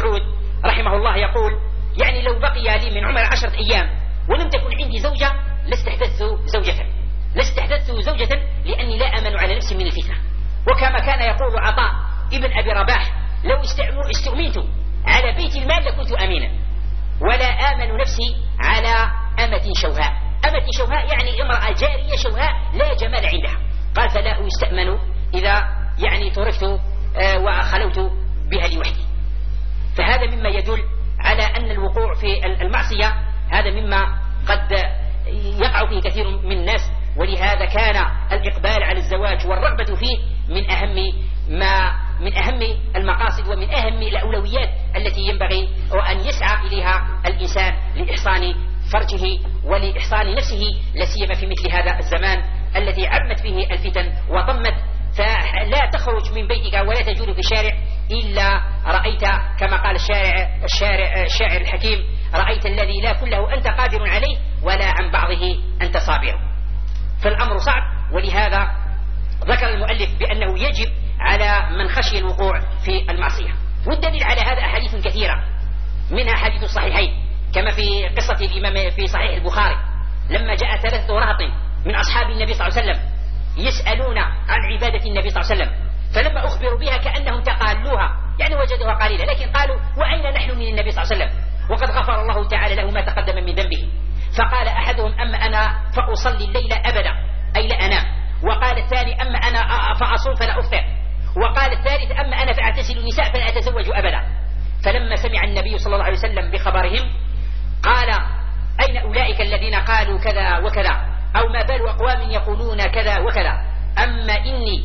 مسعود رحمه الله يقول يعني لو بقي لي من عمر 10 أيام ولم تكن عندي زوجة لاستحدثت زوجة لأني لا أمن على نفسي من الفتنة. وكما كان يقول عطاء ابن أبي رباح لو استؤمنت على بيت المال لكنت أمينا ولا آمن نفسي على أمة شوهاء يعني امرأة جارية شوهاء لا جمال عندها. قال فلا أستأمن إذا يعني تركت وخلوت بها لوحدي. فهذا مما يدل على أن الوقوع في المعصية هذا مما قد يقع فيه كثير من الناس، ولهذا كان الإقبال على الزواج والرغبة فيه من أهم المقاصد ومن أهم الأولويات التي ينبغي أن يسعى إليها الإنسان لإحصان فرجه ولإحصان نفسه، لا سيما في مثل هذا الزمان الذي عمت فيه الفتن وطمت. فلا تخرج من بيتك ولا تجول في الشارع إلا رأيت كما قال الشاعر الحكيم رأيت الذي لا كله أنت قادر عليه ولا عن بعضه أنت صابر. فالأمر صعب، ولهذا ذكر المؤلف بأنه يجب على من خشي الوقوع في المعصية. والدليل على هذا أحاديث كثيرة، منها حديث الصحيحين كما في قصة الإمام في صحيح البخاري لما جاء 3 رهط من أصحاب النبي صلى الله عليه وسلم يسألون عن عبادة النبي صلى الله عليه وسلم، فلما أخبروا بها كأنهم تقالوها يعني وجدوها قليلة، لكن قالوا وأين نحن من النبي صلى الله عليه وسلم وقد غفر الله تعالى له ما تقدم من ذنبه. فقال أحدهم أما أنا فأصلي الليل أبدا أي لا أنام، وقال الثاني أما أنا فأصوم فلا أفطر، وقال الثالث أما أنا فأعتزل النساء فلا أتزوج أبدا. فلما سمع النبي صلى الله عليه وسلم بخبرهم قال أين أولئك الذين قالوا كذا وكذا، أو ما بال أقوام يقولون كذا وكذا، أما إني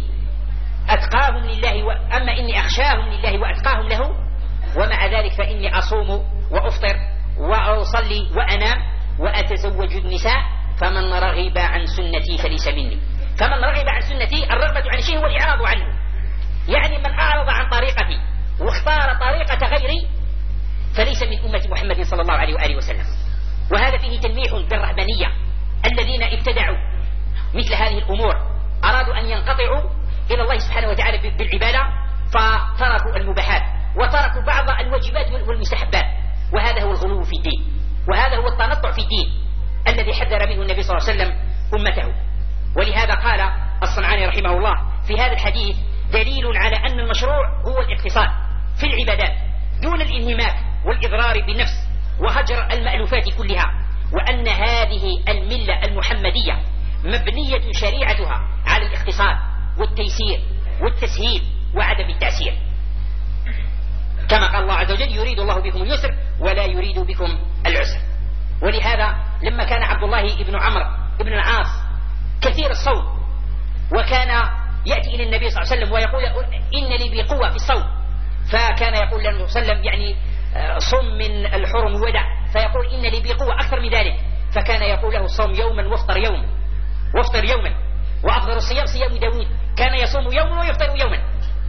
أخشاهم لله وأتقاهم له، ومع ذلك فإني أصوم وأفطر وأصلي وأنام وأتزوج النساء، فمن رغب عن سنتي فليس مني. فمن رغب عن سنتي الرغبة عن شيء والإعراض عنه، يعني من أعرض عن طريقتي واختار طريقة غيري فليس من أمة محمد صلى الله عليه وآله وسلم. وهذا فيه تلميح بالرهبانية الذين ابتدعوا مثل هذه الأمور، أرادوا أن ينقطعوا إلى الله سبحانه وتعالى بالعبادة فتركوا المباحات وتركوا بعض الواجبات والمستحبات، وهذا هو الغلو في الدين، وهذا هو التنطع في الدين الذي حذر منه النبي صلى الله عليه وسلم أمته. ولهذا قال الصنعاني رحمه الله في هذا الحديث دليل على أن المشروع هو الاقتصاد في العبادات دون الانهماك والإضرار بالنفس وهجر المألوفات كلها، وأن هذه الملة المحمدية مبنية شريعتها على الاقتصاد والتيسير والتسهيل وعدم التعسير، كما قال الله عز وجل يريد الله بكم اليسر ولا يريد بكم العسر. ولهذا لما كان عبد الله بن عمرو بن العاص كثير الصوم وكان يأتي إلى النبي صلى الله عليه وسلم ويقول إن لي بقوة في الصوم، فكان يقول له صلى الله عليه وسلم يعني صم من الحرم ودع، فيقول إن لي بقوة أكثر من ذلك، فكان يقول له صوم يوما وافطر يوما وأفضل الصيام صيام داود كان يصوم يوما ويفطر يوما،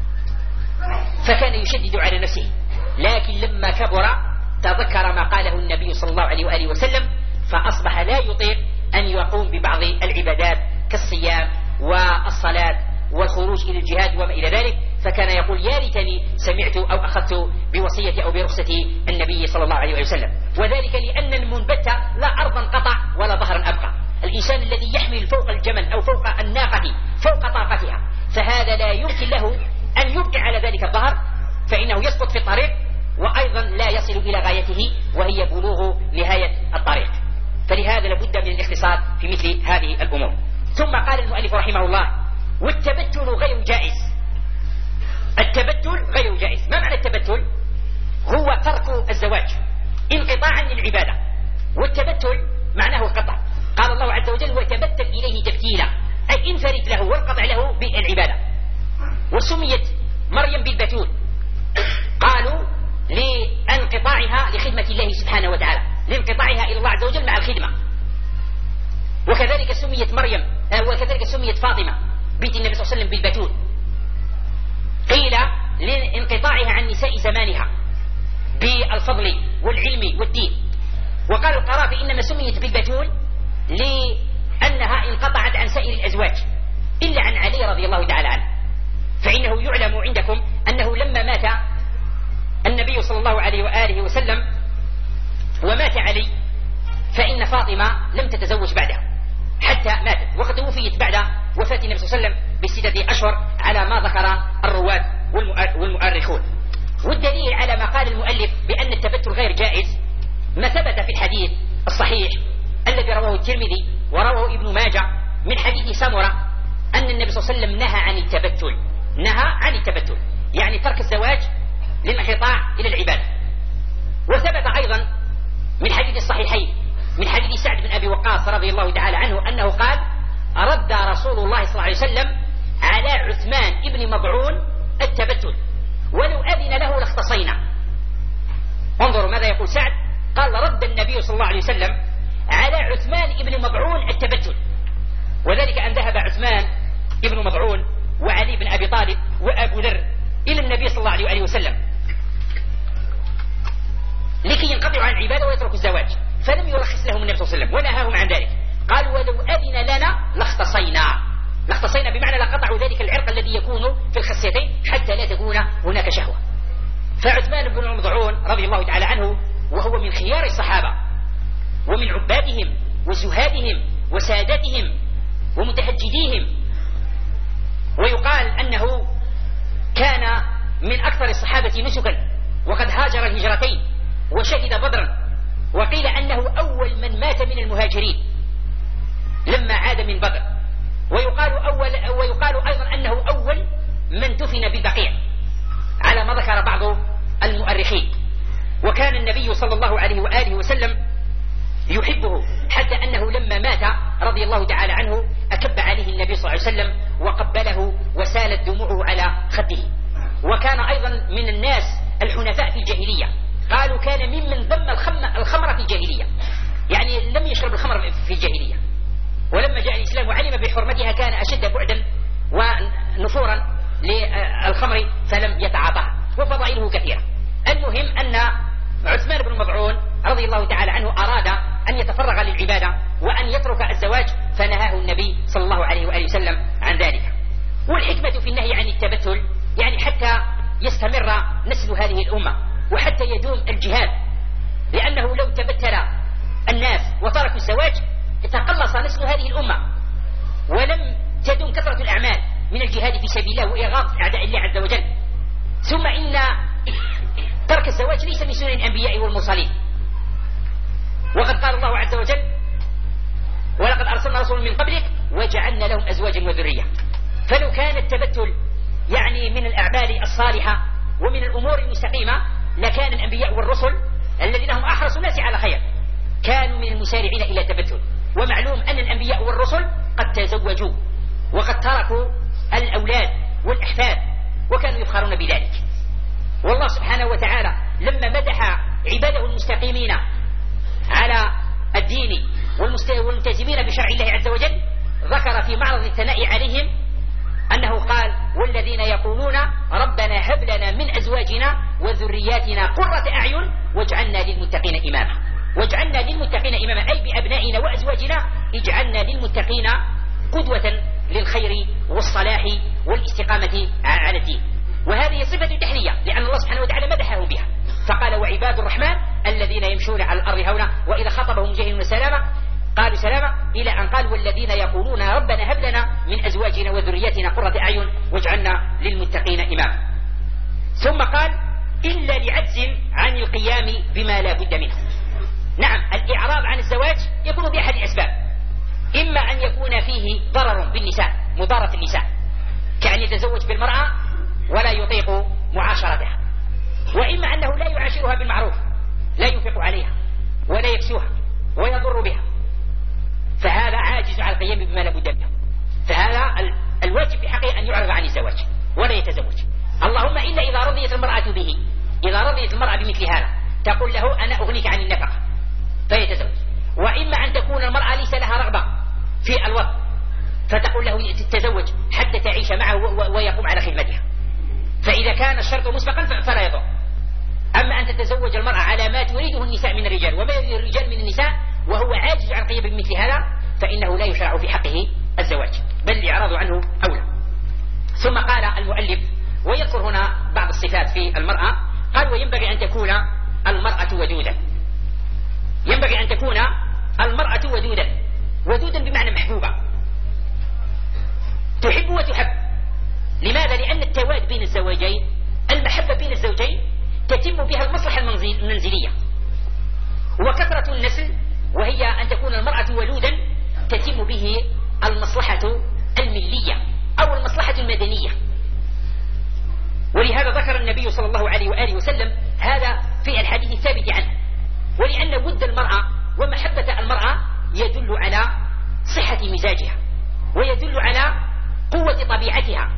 فكان يشدد على نفسه. لكن لما كبر تذكر ما قاله النبي صلى الله عليه وآله وسلم فأصبح لا يطيق أن يقوم ببعض العبادات كالصيام والصلاة والخروج إلى الجهاد وما إلى ذلك، فكان يقول يا ليتني سمعت أو أخذت بوصية أو برخصة النبي صلى الله عليه وسلم. وذلك لأن المنبت لا أرضا قطع ولا ظهرا أبقى. الإنسان الذي يحمل فوق الجمل أو فوق الناقة فوق طاقتها فهذا لا يمكن له أن يبقي على ذلك الظهر، فإنه يسقط في الطريق وأيضا لا يصل إلى غايته وهي بلوغ نهاية الطريق. فلهذا لابد من الاختصاص في مثل هذه الأمور. ثم قال المؤلف رحمه الله والتبتل غير جائز. التبتل غير جائز. ما معنى التبتل؟ هو ترك الزواج انقطاعا للعبادة، والتبتل معناه القطع. قال الله عز وجل وتبتل إليه تبتيلا، أي انفرد له وانقطع له بالعبادة. وسميت مريم بالبتول قالوا لانقطاعها لخدمة الله سبحانه وتعالى، لانقطاعها إلى الله عز وجل مع الخدمة. وكذلك سميت مريم وكذلك سميت فاطمة بنت النبي صلى الله عليه وسلم بالبتول، قيل لانقطاعها عن نساء زمانها بالفضل والعلم والدين. وقال القرافي إنما سميت بالبتول لأنها انقطعت عن سائر الأزواج إلا عن علي رضي الله تعالى عنه، فإنه يعلم عندكم أنه لما مات النبي صلى الله عليه وآله وسلم ومات علي، فإن فاطمة لم تتزوج بعدها حتى ماتت، وقد توفيت بعد وفاة النبي صلى الله عليه وسلم ب6 أشهر على ما ذكر الرواد والمؤرخون. والدليل على ما قال المؤلف بأن التبتل غير جائز ما ثبت في الحديث الصحيح الذي رواه الترمذي ورواه ابن ماجه من حديث سمرة أن النبي صلى الله عليه وسلم نهى عن التبتل، يعني ترك الزواج للانقطاع إلى العبادة. وثبت أيضا من حديث الصحيحين من حديث سعد بن أبي وقاص رضي الله تعالى عنه أنه قال: رد رسول الله صلى الله عليه وسلم على عثمان ابن مضعون التبتل ولو أذن له لاختصينا. انظروا ماذا يقول سعد، قال: رد النبي صلى الله عليه وسلم على عثمان ابن مضعون التبتل، وذلك أن ذهب عثمان ابن مضعون وعلي بن أبي طالب وأبو ذر إلى النبي صلى الله عليه وسلم لكي ينقطعوا عن العبادة ويتركوا الزواج، فلم يرخص لهم النبي صلى الله عليه وسلم ونهاهم عن ذلك. قال: ولو أذن لنا لاختصينا بمعنى لقطعوا ذلك العرق الذي يكون في الخصيتين حتى لا تكون هناك شهوة. فعثمان بن مضعون رضي الله تعالى عنه وهو من خيار الصحابة ومن عبادهم وزهادهم وسادتهم ومتهجديهم، ويقال أنه كان من أكثر الصحابة نسكا وقد هاجر الهجرتين وشهد بدرا، وقيل أنه أول من مات من المهاجرين لما عاد من بدر، ويقال أيضا أنه أول من دفن بالبقيع على ما ذكر بعض المؤرخين. وكان النبي صلى الله عليه وآله وسلم يحبه حتى أنه لما مات رضي الله تعالى عنه أكب عليه النبي صلى الله عليه وسلم وقبله وسالت دموعه على خده. وكان أيضا من الناس الحنفاء في الجاهلية، قالوا كان ممن ذم الخمر في الجاهلية، يعني لم يشرب الخمر في الجاهلية، ولما جاء الإسلام وعلم بحرمتها كان أشد بعدا ونفورا للخمر فلم يتعاطاها، وفضائله كثيرة. المهم أن عثمان بن مضعون رضي الله تعالى عنه أراد أن يتفرغ للعبادة وأن يترك الزواج، فنهاه النبي صلى الله عليه وآله وسلم عن ذلك. والحكمة في النهي عن التبتل يعني حتى يستمر نسل هذه الأمة وحتى يدوم الجهاد، لأنه لو تبتل الناس وتركوا الزواج تقلص نسل هذه الأمة ولم تدوم كثرة الأعمال من الجهاد في سبيل الله وإغاظة أعداء الله عز وجل. ثم إن ترك الزواج ليس من سنن الأنبياء والمرسلين، وقد قال الله عز وجل: ولقد أرسلنا رسولا من قبلك وجعلنا لهم أزواجا وذرية. فلو كان التبتل يعني من الأعمال الصالحة ومن الأمور المستقيمة لكان الأنبياء والرسل الذين هم أحرص الناس على خير كانوا من المسارعين إلى التبتل. ومعلوم أن الأنبياء والرسل قد تزوجوا وقد تركوا الأولاد والأحفاد وكانوا يفخرون بذلك. والله سبحانه وتعالى لما مدح عباده المستقيمين على الدين والملتزمين بشرع الله عز وجل ذكر في معرض الثناء عليهم أنه قال: والذين يقولون ربنا هب لنا من أزواجنا وذرياتنا قرة أعين واجعلنا للمتقين إماما. واجعلنا للمتقين إماما أي بأبنائنا وأزواجنا اجعلنا للمتقين قدوة للخير والصلاح والاستقامة على الدين. وهذه صفة تحلية لأن الله سبحانه وتعالى مدحهم بها، فقال: وعباد الرحمن الذين يمشون على الأرض هونا وإذا خاطبهم جاهلون سلاما قالوا سلاما، إلى أن قال: والذين يقولون ربنا هب لنا من أزواجنا وذرياتنا قرة أعين واجعلنا للمتقين إماما. ثم قال: إلا لعجز عن القيام بما لا بد منه. نعم، الإعراض عن الزواج يكون بأحد الأسباب، إما أن يكون فيه ضرر بالنساء، مضارة النساء، كأن يتزوج بالمرأة ولا يطيق معاشرتها، وإما أنه لا يعاشرها بالمعروف، لا ينفق عليها ولا يكسوها ويضر بها، فهذا عاجز على القيام بما لا بد منه. فهذا الواجب في حقه أن يعرض عن الزواج ولا يتزوج، اللهم إلا إذا رضيت المرأة به، إذا رضيت المرأة بمثل هذا تقول له: أنا أغنيك عن النفقة فيتزوج. وإما أن تكون المرأة ليس لها رغبة في الوضع فتقول له: تتزوج حتى تعيش معه ويقوم على خدمتها، فإذا كان الشرط مسبقا فلا يضر. أما أن تتزوج المرأة على ما تريده النساء من الرجال وما يريد الرجال من النساء وهو عاجز عن قيام بمثل هذا فإنه لا يشرع في حقه الزواج، بل الإعراض عنه أولى. ثم قال المؤلف ويذكر هنا بعض الصفات في المرأة، قال وينبغي أن تكون المرأة ودودة. ينبغي أن تكون المرأة ودودة، ودودا بمعنى محبوبة، تحب وتحب. لماذا؟ لأن التواد بين الزوجين، المحبة بين الزوجين تتم بها المصلحة المنزلية، وكثرة النسل وهي أن تكون المرأة ولودا تتم به المصلحة الملية أو المصلحة المدنية. ولهذا ذكر النبي صلى الله عليه وآله وسلم هذا في الحديث الثابت عنه. ولأن ود المرأة ومحبة المرأة يدل على صحة مزاجها ويدل على قوة طبيعتها،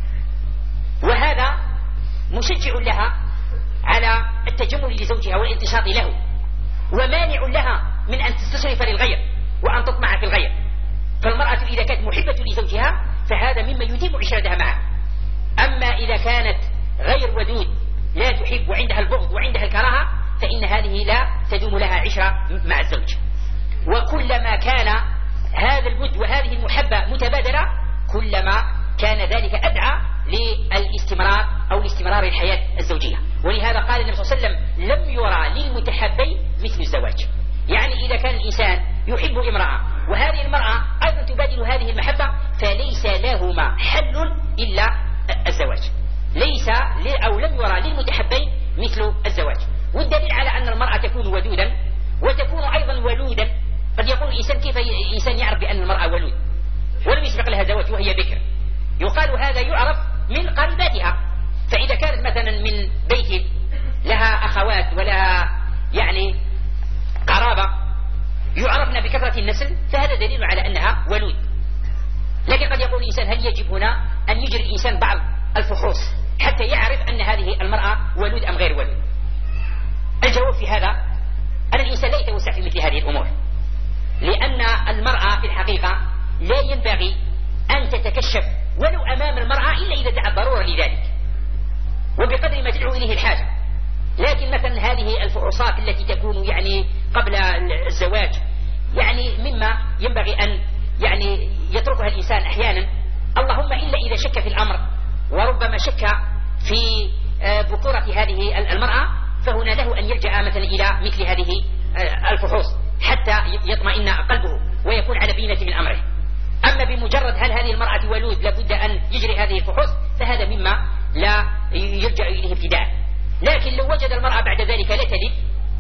وهذا مشجع لها على التجمل لزوجها والانتشاط له، ومانع لها من أن تستشرف للغير وأن تطمع في الغير. فالمرأة إذا كانت محبة لزوجها فهذا مما يديم عشرتها معه. أما إذا كانت غير ودود لا تحب وعندها البغض وعندها الكراهة فإن هذه لا تدوم لها عشرة مع الزوج. وكلما كان هذا الود وهذه المحبة متبادلة كلما كان ذلك أدعى للاستمرار أو لاستمرار الحياة الزوجية. ولهذا قال النبي صلى الله عليه وسلم لم يرى للمتحبين مثل الزواج. يعني إذا كان الإنسان يحب امرأة وهذه المرأة أيضا تبادل هذه المحبة فليس لهما حل إلا الزواج، ليس أو لم يرى للمتحبين مثل الزواج. والدليل على أن المرأة تكون ودودا وتكون أيضا ولودا. قد يقول الإنسان كيف الإنسان يعرف بأن المرأة ولود ولم يسبق لها زواج وهي بكر؟ يقال هذا يعرف من قريباتها. فإذا كانت مثلا من بيت لها أخوات ولها يعني قرابة يعرفن بكثرة النسل فهذا دليل على أنها ولود. لكن قد يقول الإنسان هل يجب هنا أن يجري الإنسان بعض الفحوص حتى يعرف أن هذه المرأة ولود أم غير ولود؟ الجواب في هذا أن الإنسان لا يتوسع في مثل هذه الأمور، لأن المرأة في الحقيقة لا ينبغي أن تتكشف ولو أمام المرأة إلا إذا دعت ضرورة لذلك وبقدر ما تدعو إليه الحاجة. لكن مثلا هذه الفحوصات التي تكون يعني قبل الزواج يعني مما ينبغي أن يعني يتركها الإنسان أحيانا، اللهم إلا إذا شك في الأمر وربما شك في بطورة هذه المرأة فهنا له أن يلجأ مثلا إلى مثل هذه الفحوص حتى يطمئن قلبه ويكون على بينة من أمره. أما بمجرد هل هذه المرأة ولود لابد أن يجري هذه الفحوص فهذا مما لا يلجأ إليه ابتداء. لكن لو وجد المرأة بعد ذلك لا تلد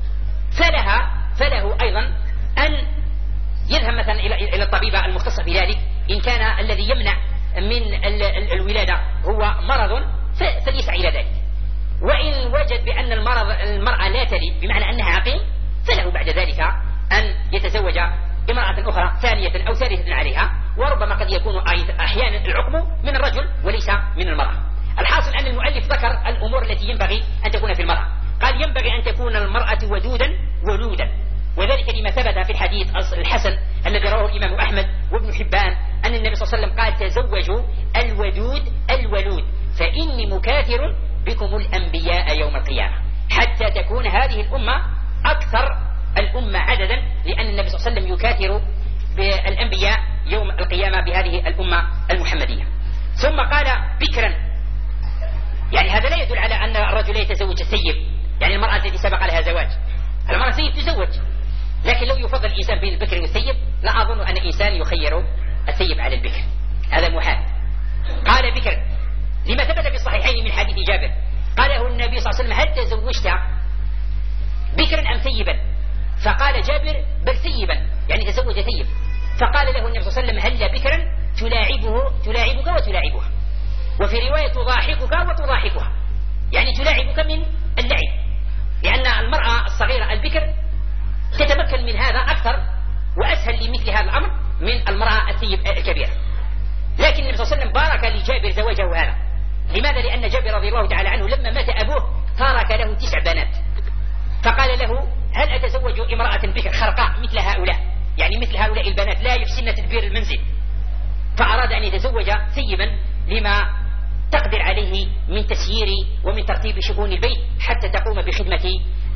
فله أيضا أن يذهب مثلا إلى الطبيبة المختصة في ذلك إن كان الذي يمنع من الولادة هو مرض فليسعى إلى ذلك. وإن وجد بأن المرأة لا تلد بمعنى أنها عقيم فله بعد ذلك أن يتزوج امرأة أخرى ثانية أو ثالثة عليها، وربما قد يكون أحيانا العقم من الرجل وليس من المرأة. الحاصل أن المؤلف ذكر الأمور التي ينبغي أن تكون في المرأة. قال ينبغي أن تكون المرأة ودودا ولودا، وذلك لما ثبت في الحديث الحسن الذي رواه الإمام أحمد وابن حبان أن النبي صلى الله عليه وسلم قال تزوجوا الودود الولود فإني مكاثر بكم الأنبياء يوم القيامة، حتى تكون هذه الأمة أكثر الأمة عددا، لأن النبي صلى الله عليه وسلم يكاثر بالأنبياء يوم القيامة بهذه الأمة المحمدية. ثم قال بكرا، يعني هذا لا يدل على أن الرجل يتزوج السيب، يعني المرأة التي سبق لها زواج، المرأة السيب تزوج، لكن لو يفضل الإنسان بين البكر والسيب لا أظن أن الإنسان يخير السيب على البكر، هذا محال. قال بكر لما ثبت في الصحيحين من حديث جابر قال له النبي صلى الله عليه وسلم هل تزوجت بكرا أم سيبا؟ فقال جابر بل سيبا، يعني تزوج سيب. فقال له النبي صلى الله عليه وسلم هل بكرا تلاعبك وتلاعبها، وفي رواية تضاحكك وتضاحكها، يعني تلاعبك من اللعب، لأن المرأة الصغيرة البكر تتمكن من هذا أكثر وأسهل لمثل هذا الأمر من المرأة الثيب الكبيرة. لكن النبي صلى الله عليه وسلم بارك لجابر زواجه هذا. لماذا؟ لأن جابر رضي الله تعالى عنه لما مات أبوه ترك له 9 بنات، فقال له هل أتزوج امرأة بكر خرقاء مثل هؤلاء، يعني مثل هؤلاء البنات لا يحسن تدبير المنزل، فأراد أن يتزوج سيبا لما تقدر عليه من تسيير ومن ترتيب شؤون البيت حتى تقوم بخدمة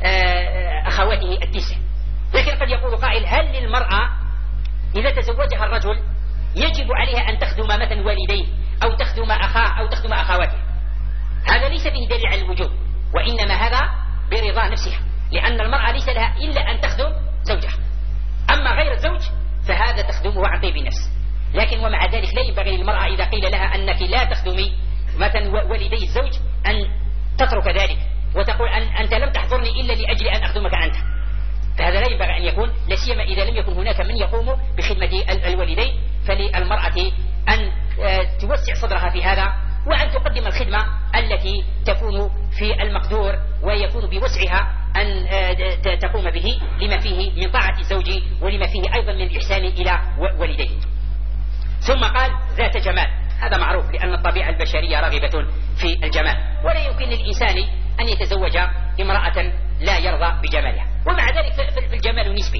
أخواته 9. لكن قد يقول قائل هل للمرأة إذا تزوجها الرجل يجب عليها أن تخدم مثلا والديه أو تخدم أخاه أو تخدم أخواته؟ هذا ليس فيه دليل على الوجوب، وإنما هذا برضا نفسها، لأن المرأة ليس لها إلا أن تخدم زوجها، أما غير الزوج فهذا تخدمه عن طيب النفس. لكن ومع ذلك لا ينبغي للمرأة إذا قيل لها أنك لا تخدمي مثلا والدي الزوج أن تترك ذلك وتقول أنت لم تحضرني إلا لأجل أن أخدمك أنت، فهذا لا ينبغي أن يكون، لا سيما إذا لم يكن هناك من يقوم بخدمة الوالدين. فللمرأة أن توسع صدرها في هذا، وأن تقدم الخدمة التي تكون في المقدور ويكون بوسعها أن تقوم به لما فيه من طاعة الزوج ولما فيه أيضا من الإحسان إلى والديه. ثم قال ذات جمال، هذا معروف لأن الطبيعة البشرية راغبة في الجمال، ولا يمكن للإنسان أن يتزوج امرأة لا يرضى بجمالها. ومع ذلك فالجمال نسبي،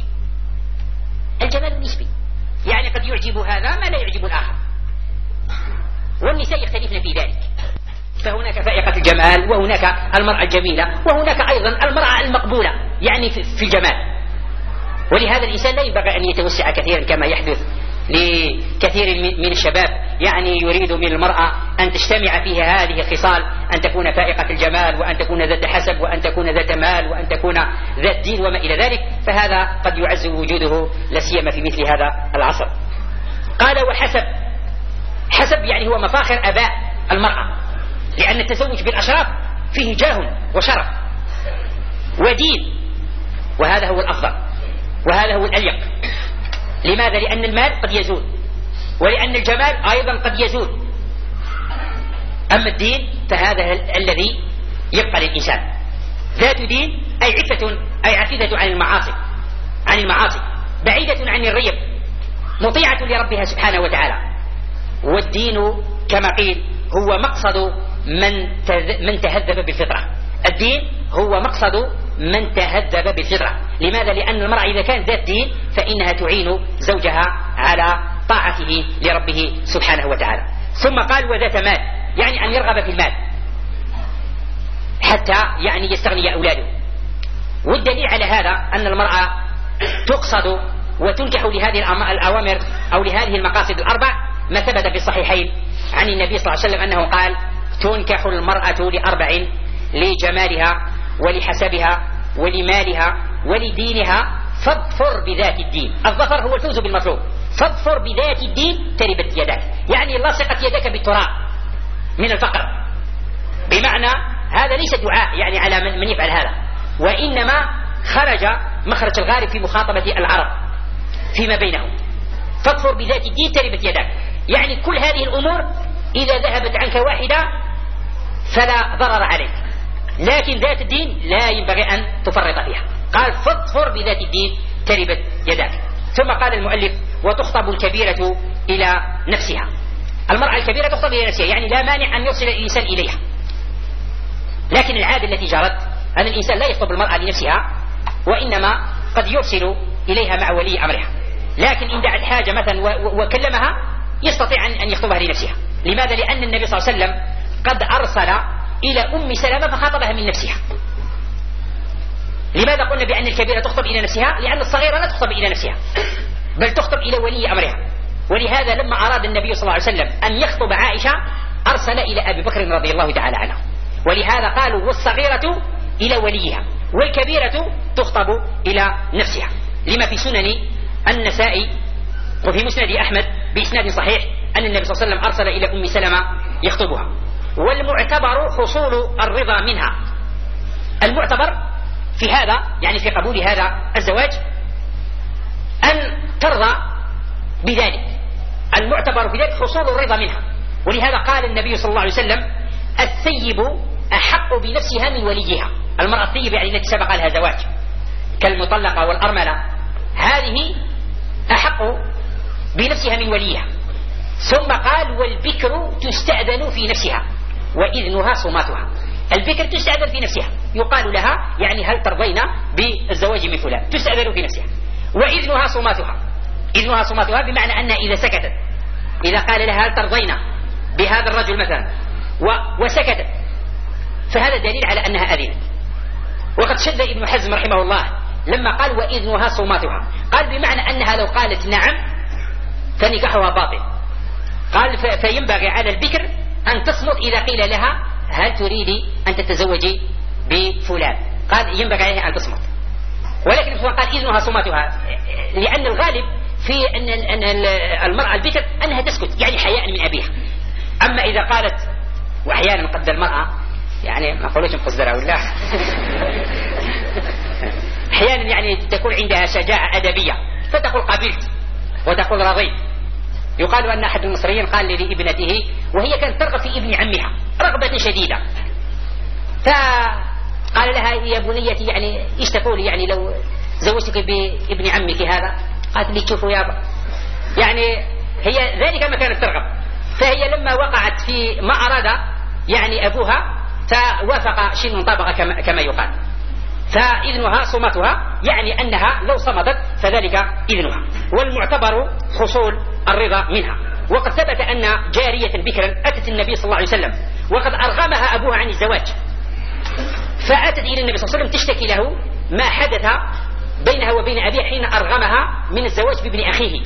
الجمال نسبي، يعني قد يعجب هذا ما لا يعجب الآخر، والنساء يختلفن في ذلك. فهناك فائقة الجمال، وهناك المرأة الجميلة، وهناك أيضا المرأة المقبولة يعني في الجمال. ولهذا الإنسان لا ينبغي أن يتوسع كثيرا كما يحدث لكثير من الشباب، يعني يريد من المرأة أن تجتمع فيها هذه الخصال، أن تكون فائقة الجمال، وأن تكون ذات حسب، وأن تكون ذات مال، وأن تكون ذات دين وما إلى ذلك، فهذا قد يعز وجوده لا سيما في مثل هذا العصر. قال وحسب، حسب يعني هو مفاخر أباء المرأة، لأن التزوج بالأشراف فيه جاه وشرف ودين، وهذا هو الأفضل وهذا هو الأليق. لماذا؟ لأن المال قد يزول، ولأن الجمال أيضا قد يزول، أما الدين فهذا الذي يبقى للإنسان. ذات دين أي عفة، أي عفيفة عن المعاصي، بعيدة عن الريب، مطيعة لربها سبحانه وتعالى. والدين كما قيل هو مقصد من تهذب بالفطرة، الدين هو مقصد من تهذب بالفطرة. لماذا؟ لأن المرأة إذا كانت ذات دين فإنها تعين زوجها على طاعته لربه سبحانه وتعالى. ثم قال وذات مال، يعني أن يرغب في المال حتى يعني يستغني أولاده. والدليل على هذا أن المرأة تقصد وتنكح لهذه الأوامر أو لهذه المقاصد الأربع، ما ثبت في الصحيحين عن النبي صلى الله عليه وسلم أنه قال تنكح المرأة لأربع: لجمالها ولحسبها ولمالها ولدينها فاظفر بذات الدين. الظفر هو الفوز بالمطلوب، فاظفر بذات الدين تربت يداك، يعني لصقت يدك بالتراب من الفقر. بمعنى هذا ليس دعاء يعني على من يفعل هذا، وإنما خرج مخرج الغالب في مخاطبة العرب فيما بينهم. فاظفر بذات الدين تربت يداك، يعني كل هذه الأمور إذا ذهبت عنك واحدة فلا ضرر عليك، لكن ذات الدين لا ينبغي أن تفرط فيها. قال فاظفر بذات الدين تربت يداك. ثم قال المؤلف وتخطب الكبيرة إلى نفسها. المرأة الكبيرة تخطب إلى نفسها، يعني لا مانع أن يرسل الإنسان إليها، لكن العادة التي جرت أن الإنسان لا يخطب المرأة لنفسها، وإنما قد يرسل إليها مع ولي أمرها، لكن إن دعت حاجة مثلا وكلمها يستطيع أن يخطبها لنفسها. لماذا؟ لأن النبي صلى الله عليه وسلم قد أرسل إلى أم سلمة فخاطبها من نفسها. لماذا قلنا بأن الكبيرة تخطب إلى نفسها؟ لأن الصغيرة لا تخطب إلى نفسها بل تخطب إلى ولي أمرها. ولهذا لما أراد النبي صلى الله عليه وسلم أن يخطب عائشة أرسل إلى أبي بكر رضي الله تعالى عنه، ولهذا قالوا والصغيرة إلى وليها والكبيرة تخطب إلى نفسها، لما في سنن النسائي وفي مسند أحمد بإسناد صحيح أن النبي صلى الله عليه وسلم أرسل إلى أم سلمة يخطبها. والمعتبر حصول الرضا منها، المعتبر في هذا يعني في قبول هذا الزواج أن ترضى بذلك، المعتبر في ذلك حصول الرضا منها. ولهذا قال النبي صلى الله عليه وسلم الثيب أحق بنفسها من وليها. المرأة الثيب يعني التي سبق لها زواج كالمطلقة والأرملة، هذه أحق بنفسها من وليها. ثم قال والبكر تستأذن في نفسها وإذنها صماتها. البكر تستأذن في نفسها، يقال لها يعني هل ترضين بالزواج من فلان، تستأذن في نفسها. وإذنها صماتها، إذنها صماتها بمعنى أنها إذا سكتت، إذا قال لها هل ترضين بهذا الرجل مثلا وسكتت فهذا دليل على أنها أذنت. وقد شد ابن حزم رحمه الله لما قال وإذنها صماتها، قال بمعنى أنها لو قالت نعم فنكاحها باطل. قال فينبغي على البكر أن تصمت إذا قيل لها هل تريدي أن تتزوجي بفلان، قال ينبغي عليها أن تصمت. ولكن قال إذنها صمتها، لأن الغالب في أن المرأة البكر أنها تسكت يعني حياء من أبيها. أما إذا قالت، وأحيانا قد المرأة يعني ما قولتش مقصدرها ولا أحيانا يعني تكون عندها شجاعة أدبية فتقول قبلت وتقول رضيت. يقال أن أحد المصريين قال لابنته وهي كانت ترغب في ابن عمها رغبة شديدة، فقال لها يا بنيتي يعني إيش تقولي يعني لو زوجتك بابن عمك هذا؟ قالت لي شوفوا يابا، يعني هي ذلك ما كانت ترغب. فهي لما وقعت في ما أراد يعني أبوها فوافق شن طابق كما يقال، فإذنها صمتها يعني أنها لو صمتت فذلك إذنها، والمعتبر حصول الرضا منها. وقد ثبت أن جارية بكرا أتت النبي صلى الله عليه وسلم وقد أرغمها أبوها عن الزواج، فأتت إلى النبي صلى الله عليه وسلم تشتكي له ما حدث بينها وبين أبيها حين أرغمها من الزواج بابن أخيه.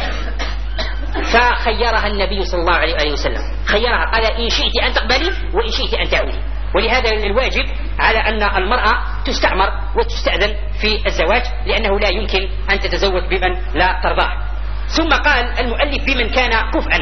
فخيرها النبي صلى الله عليه وسلم، خيرها قال إن شئت أن تقبلي وإن شئت أن تعودي. ولهذا الواجب على أن المرأة تستعمر وتستأذن في الزواج، لأنه لا يمكن أن تتزوج بمن لا ترضاه. ثم قال المؤلف بمن كان كفءا.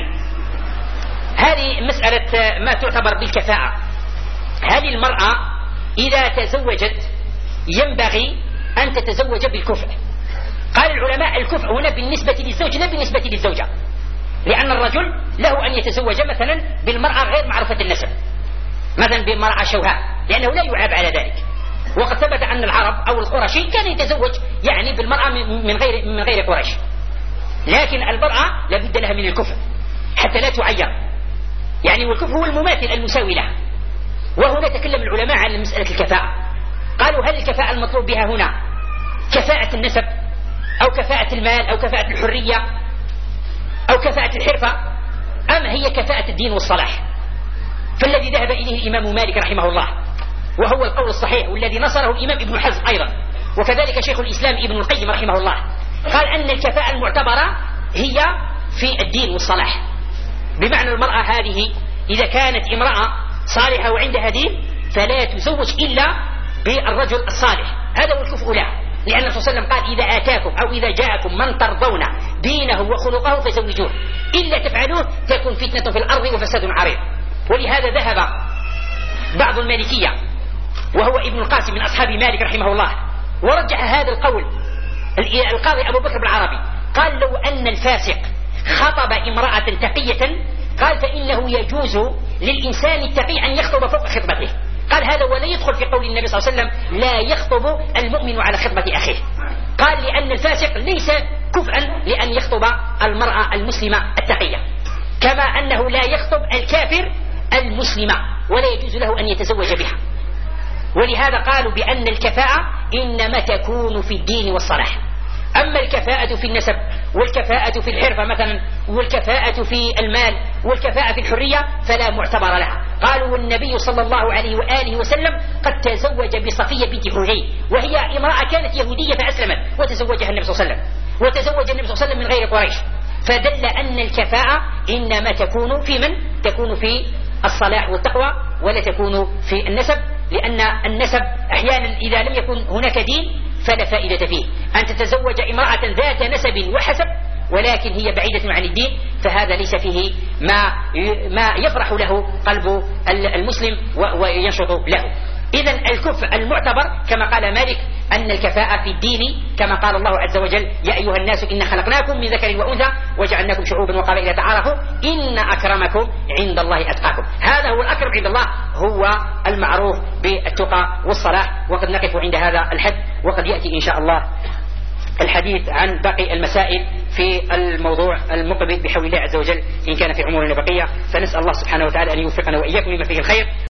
هذه مسألة ما تعتبر بالكفاءة. هذه المرأة إذا تزوجت ينبغي أن تتزوج بالكفء. قال العلماء الكفء هنا بالنسبة للزوج لا بالنسبة للزوجة، لأن الرجل له أن يتزوج مثلا بالمرأة غير معروفة النسب، مثلا بمرأة شوهاء، لأنه لا يعاب على ذلك. وقد ثبت أن العرب أو القرشي كان يتزوج يعني بالمرأة من غير قريش، لكن المرأة لابد لها من الكفء حتى لا تعير يعني، والكفء هو المماثل المساوي لها. وهنا تكلم العلماء عن مسألة الكفاءة، قالوا هل الكفاءة المطلوب بها هنا كفاءة النسب أو كفاءة المال أو كفاءة الحرية أو كفاءة الحرفة، أم هي كفاءة الدين والصلاح؟ فالذي ذهب إليه الإمام مالك رحمه الله وهو القول الصحيح والذي نصره الإمام ابن حزم أيضا، وكذلك شيخ الإسلام ابن القيم رحمه الله، قال أن الكفاءة المعتبرة هي في الدين والصلاح. بمعنى المرأة هذه إذا كانت امرأة صالحة وعندها دين فلا تزوج إلا بالرجل الصالح، هذا هو الكفء لها، لأن الرسول صلى الله عليه وسلم قال إذا آتاكم أو إذا جاءكم من ترضون دينه وخلقه فزوجوه، إلا تفعلوه تكون فتنة في الأرض وفساد عريض. ولهذا ذهب بعض المالكية وهو ابن القاسم من أصحاب مالك رحمه الله ورجح هذا القول القاضي أبو بكر بن العربي، قال لو أن الفاسق خطب امرأة تقية قال فإنه يجوز للإنسان التقي أن يخطب فوق خطبته. قال هذا ولا يدخل في قول النبي صلى الله عليه وسلم لا يخطب المؤمن على خطبة أخيه، قال لأن الفاسق ليس كفءا لأن يخطب المرأة المسلمة التقية، كما أنه لا يخطب الكافر المسلمة ولا يجوز له أن يتزوج بها. ولهذا قالوا بأن الكفاءة إنما تكون في الدين والصلاح، أما الكفاءة في النسب والكفاءة في الحرفة مثلا والكفاءة في المال والكفاءة في الحرية فلا معتبر لها. قالوا والنبي صلى الله عليه وآله وسلم قد تزوج بصفية بنت حيي وهي امرأة كانت يهودية فأسلمت وتزوجها النبي صلى الله عليه وسلم، وتزوج النبي صلى الله عليه وسلم من غير قريش، فدل أن الكفاءة إنما تكون في من؟ تكون في الصلاح والتقوى ولا تكون في النسب، لأن النسب أحيانا إذا لم يكن هناك دين فلا فائدة فيه. أن تتزوج امرأة ذات نسب وحسب ولكن هي بعيدة عن الدين فهذا ليس فيه ما يفرح له قلب المسلم وينشط له. إذن الكفء المعتبر كما قال مالك أن الكفاءة في الدين كما قال الله عز وجل يا أيها الناس إنا خلقناكم من ذكر وأنثى وجعلناكم شعوبا وقبائل تعارفوا إن أكرمكم عند الله أتقاكم. هذا هو الأكرم عند الله، هو المعروف بالتقى والصلاح. وقد نقف عند هذا الحد، وقد يأتي إن شاء الله الحديث عن باقي المسائل في الموضوع المقبل بحول الله عز وجل إن كان في عمرنا بقية. فنسأل الله سبحانه وتعالى أن يوفقنا وإياكم لما فيه الخير.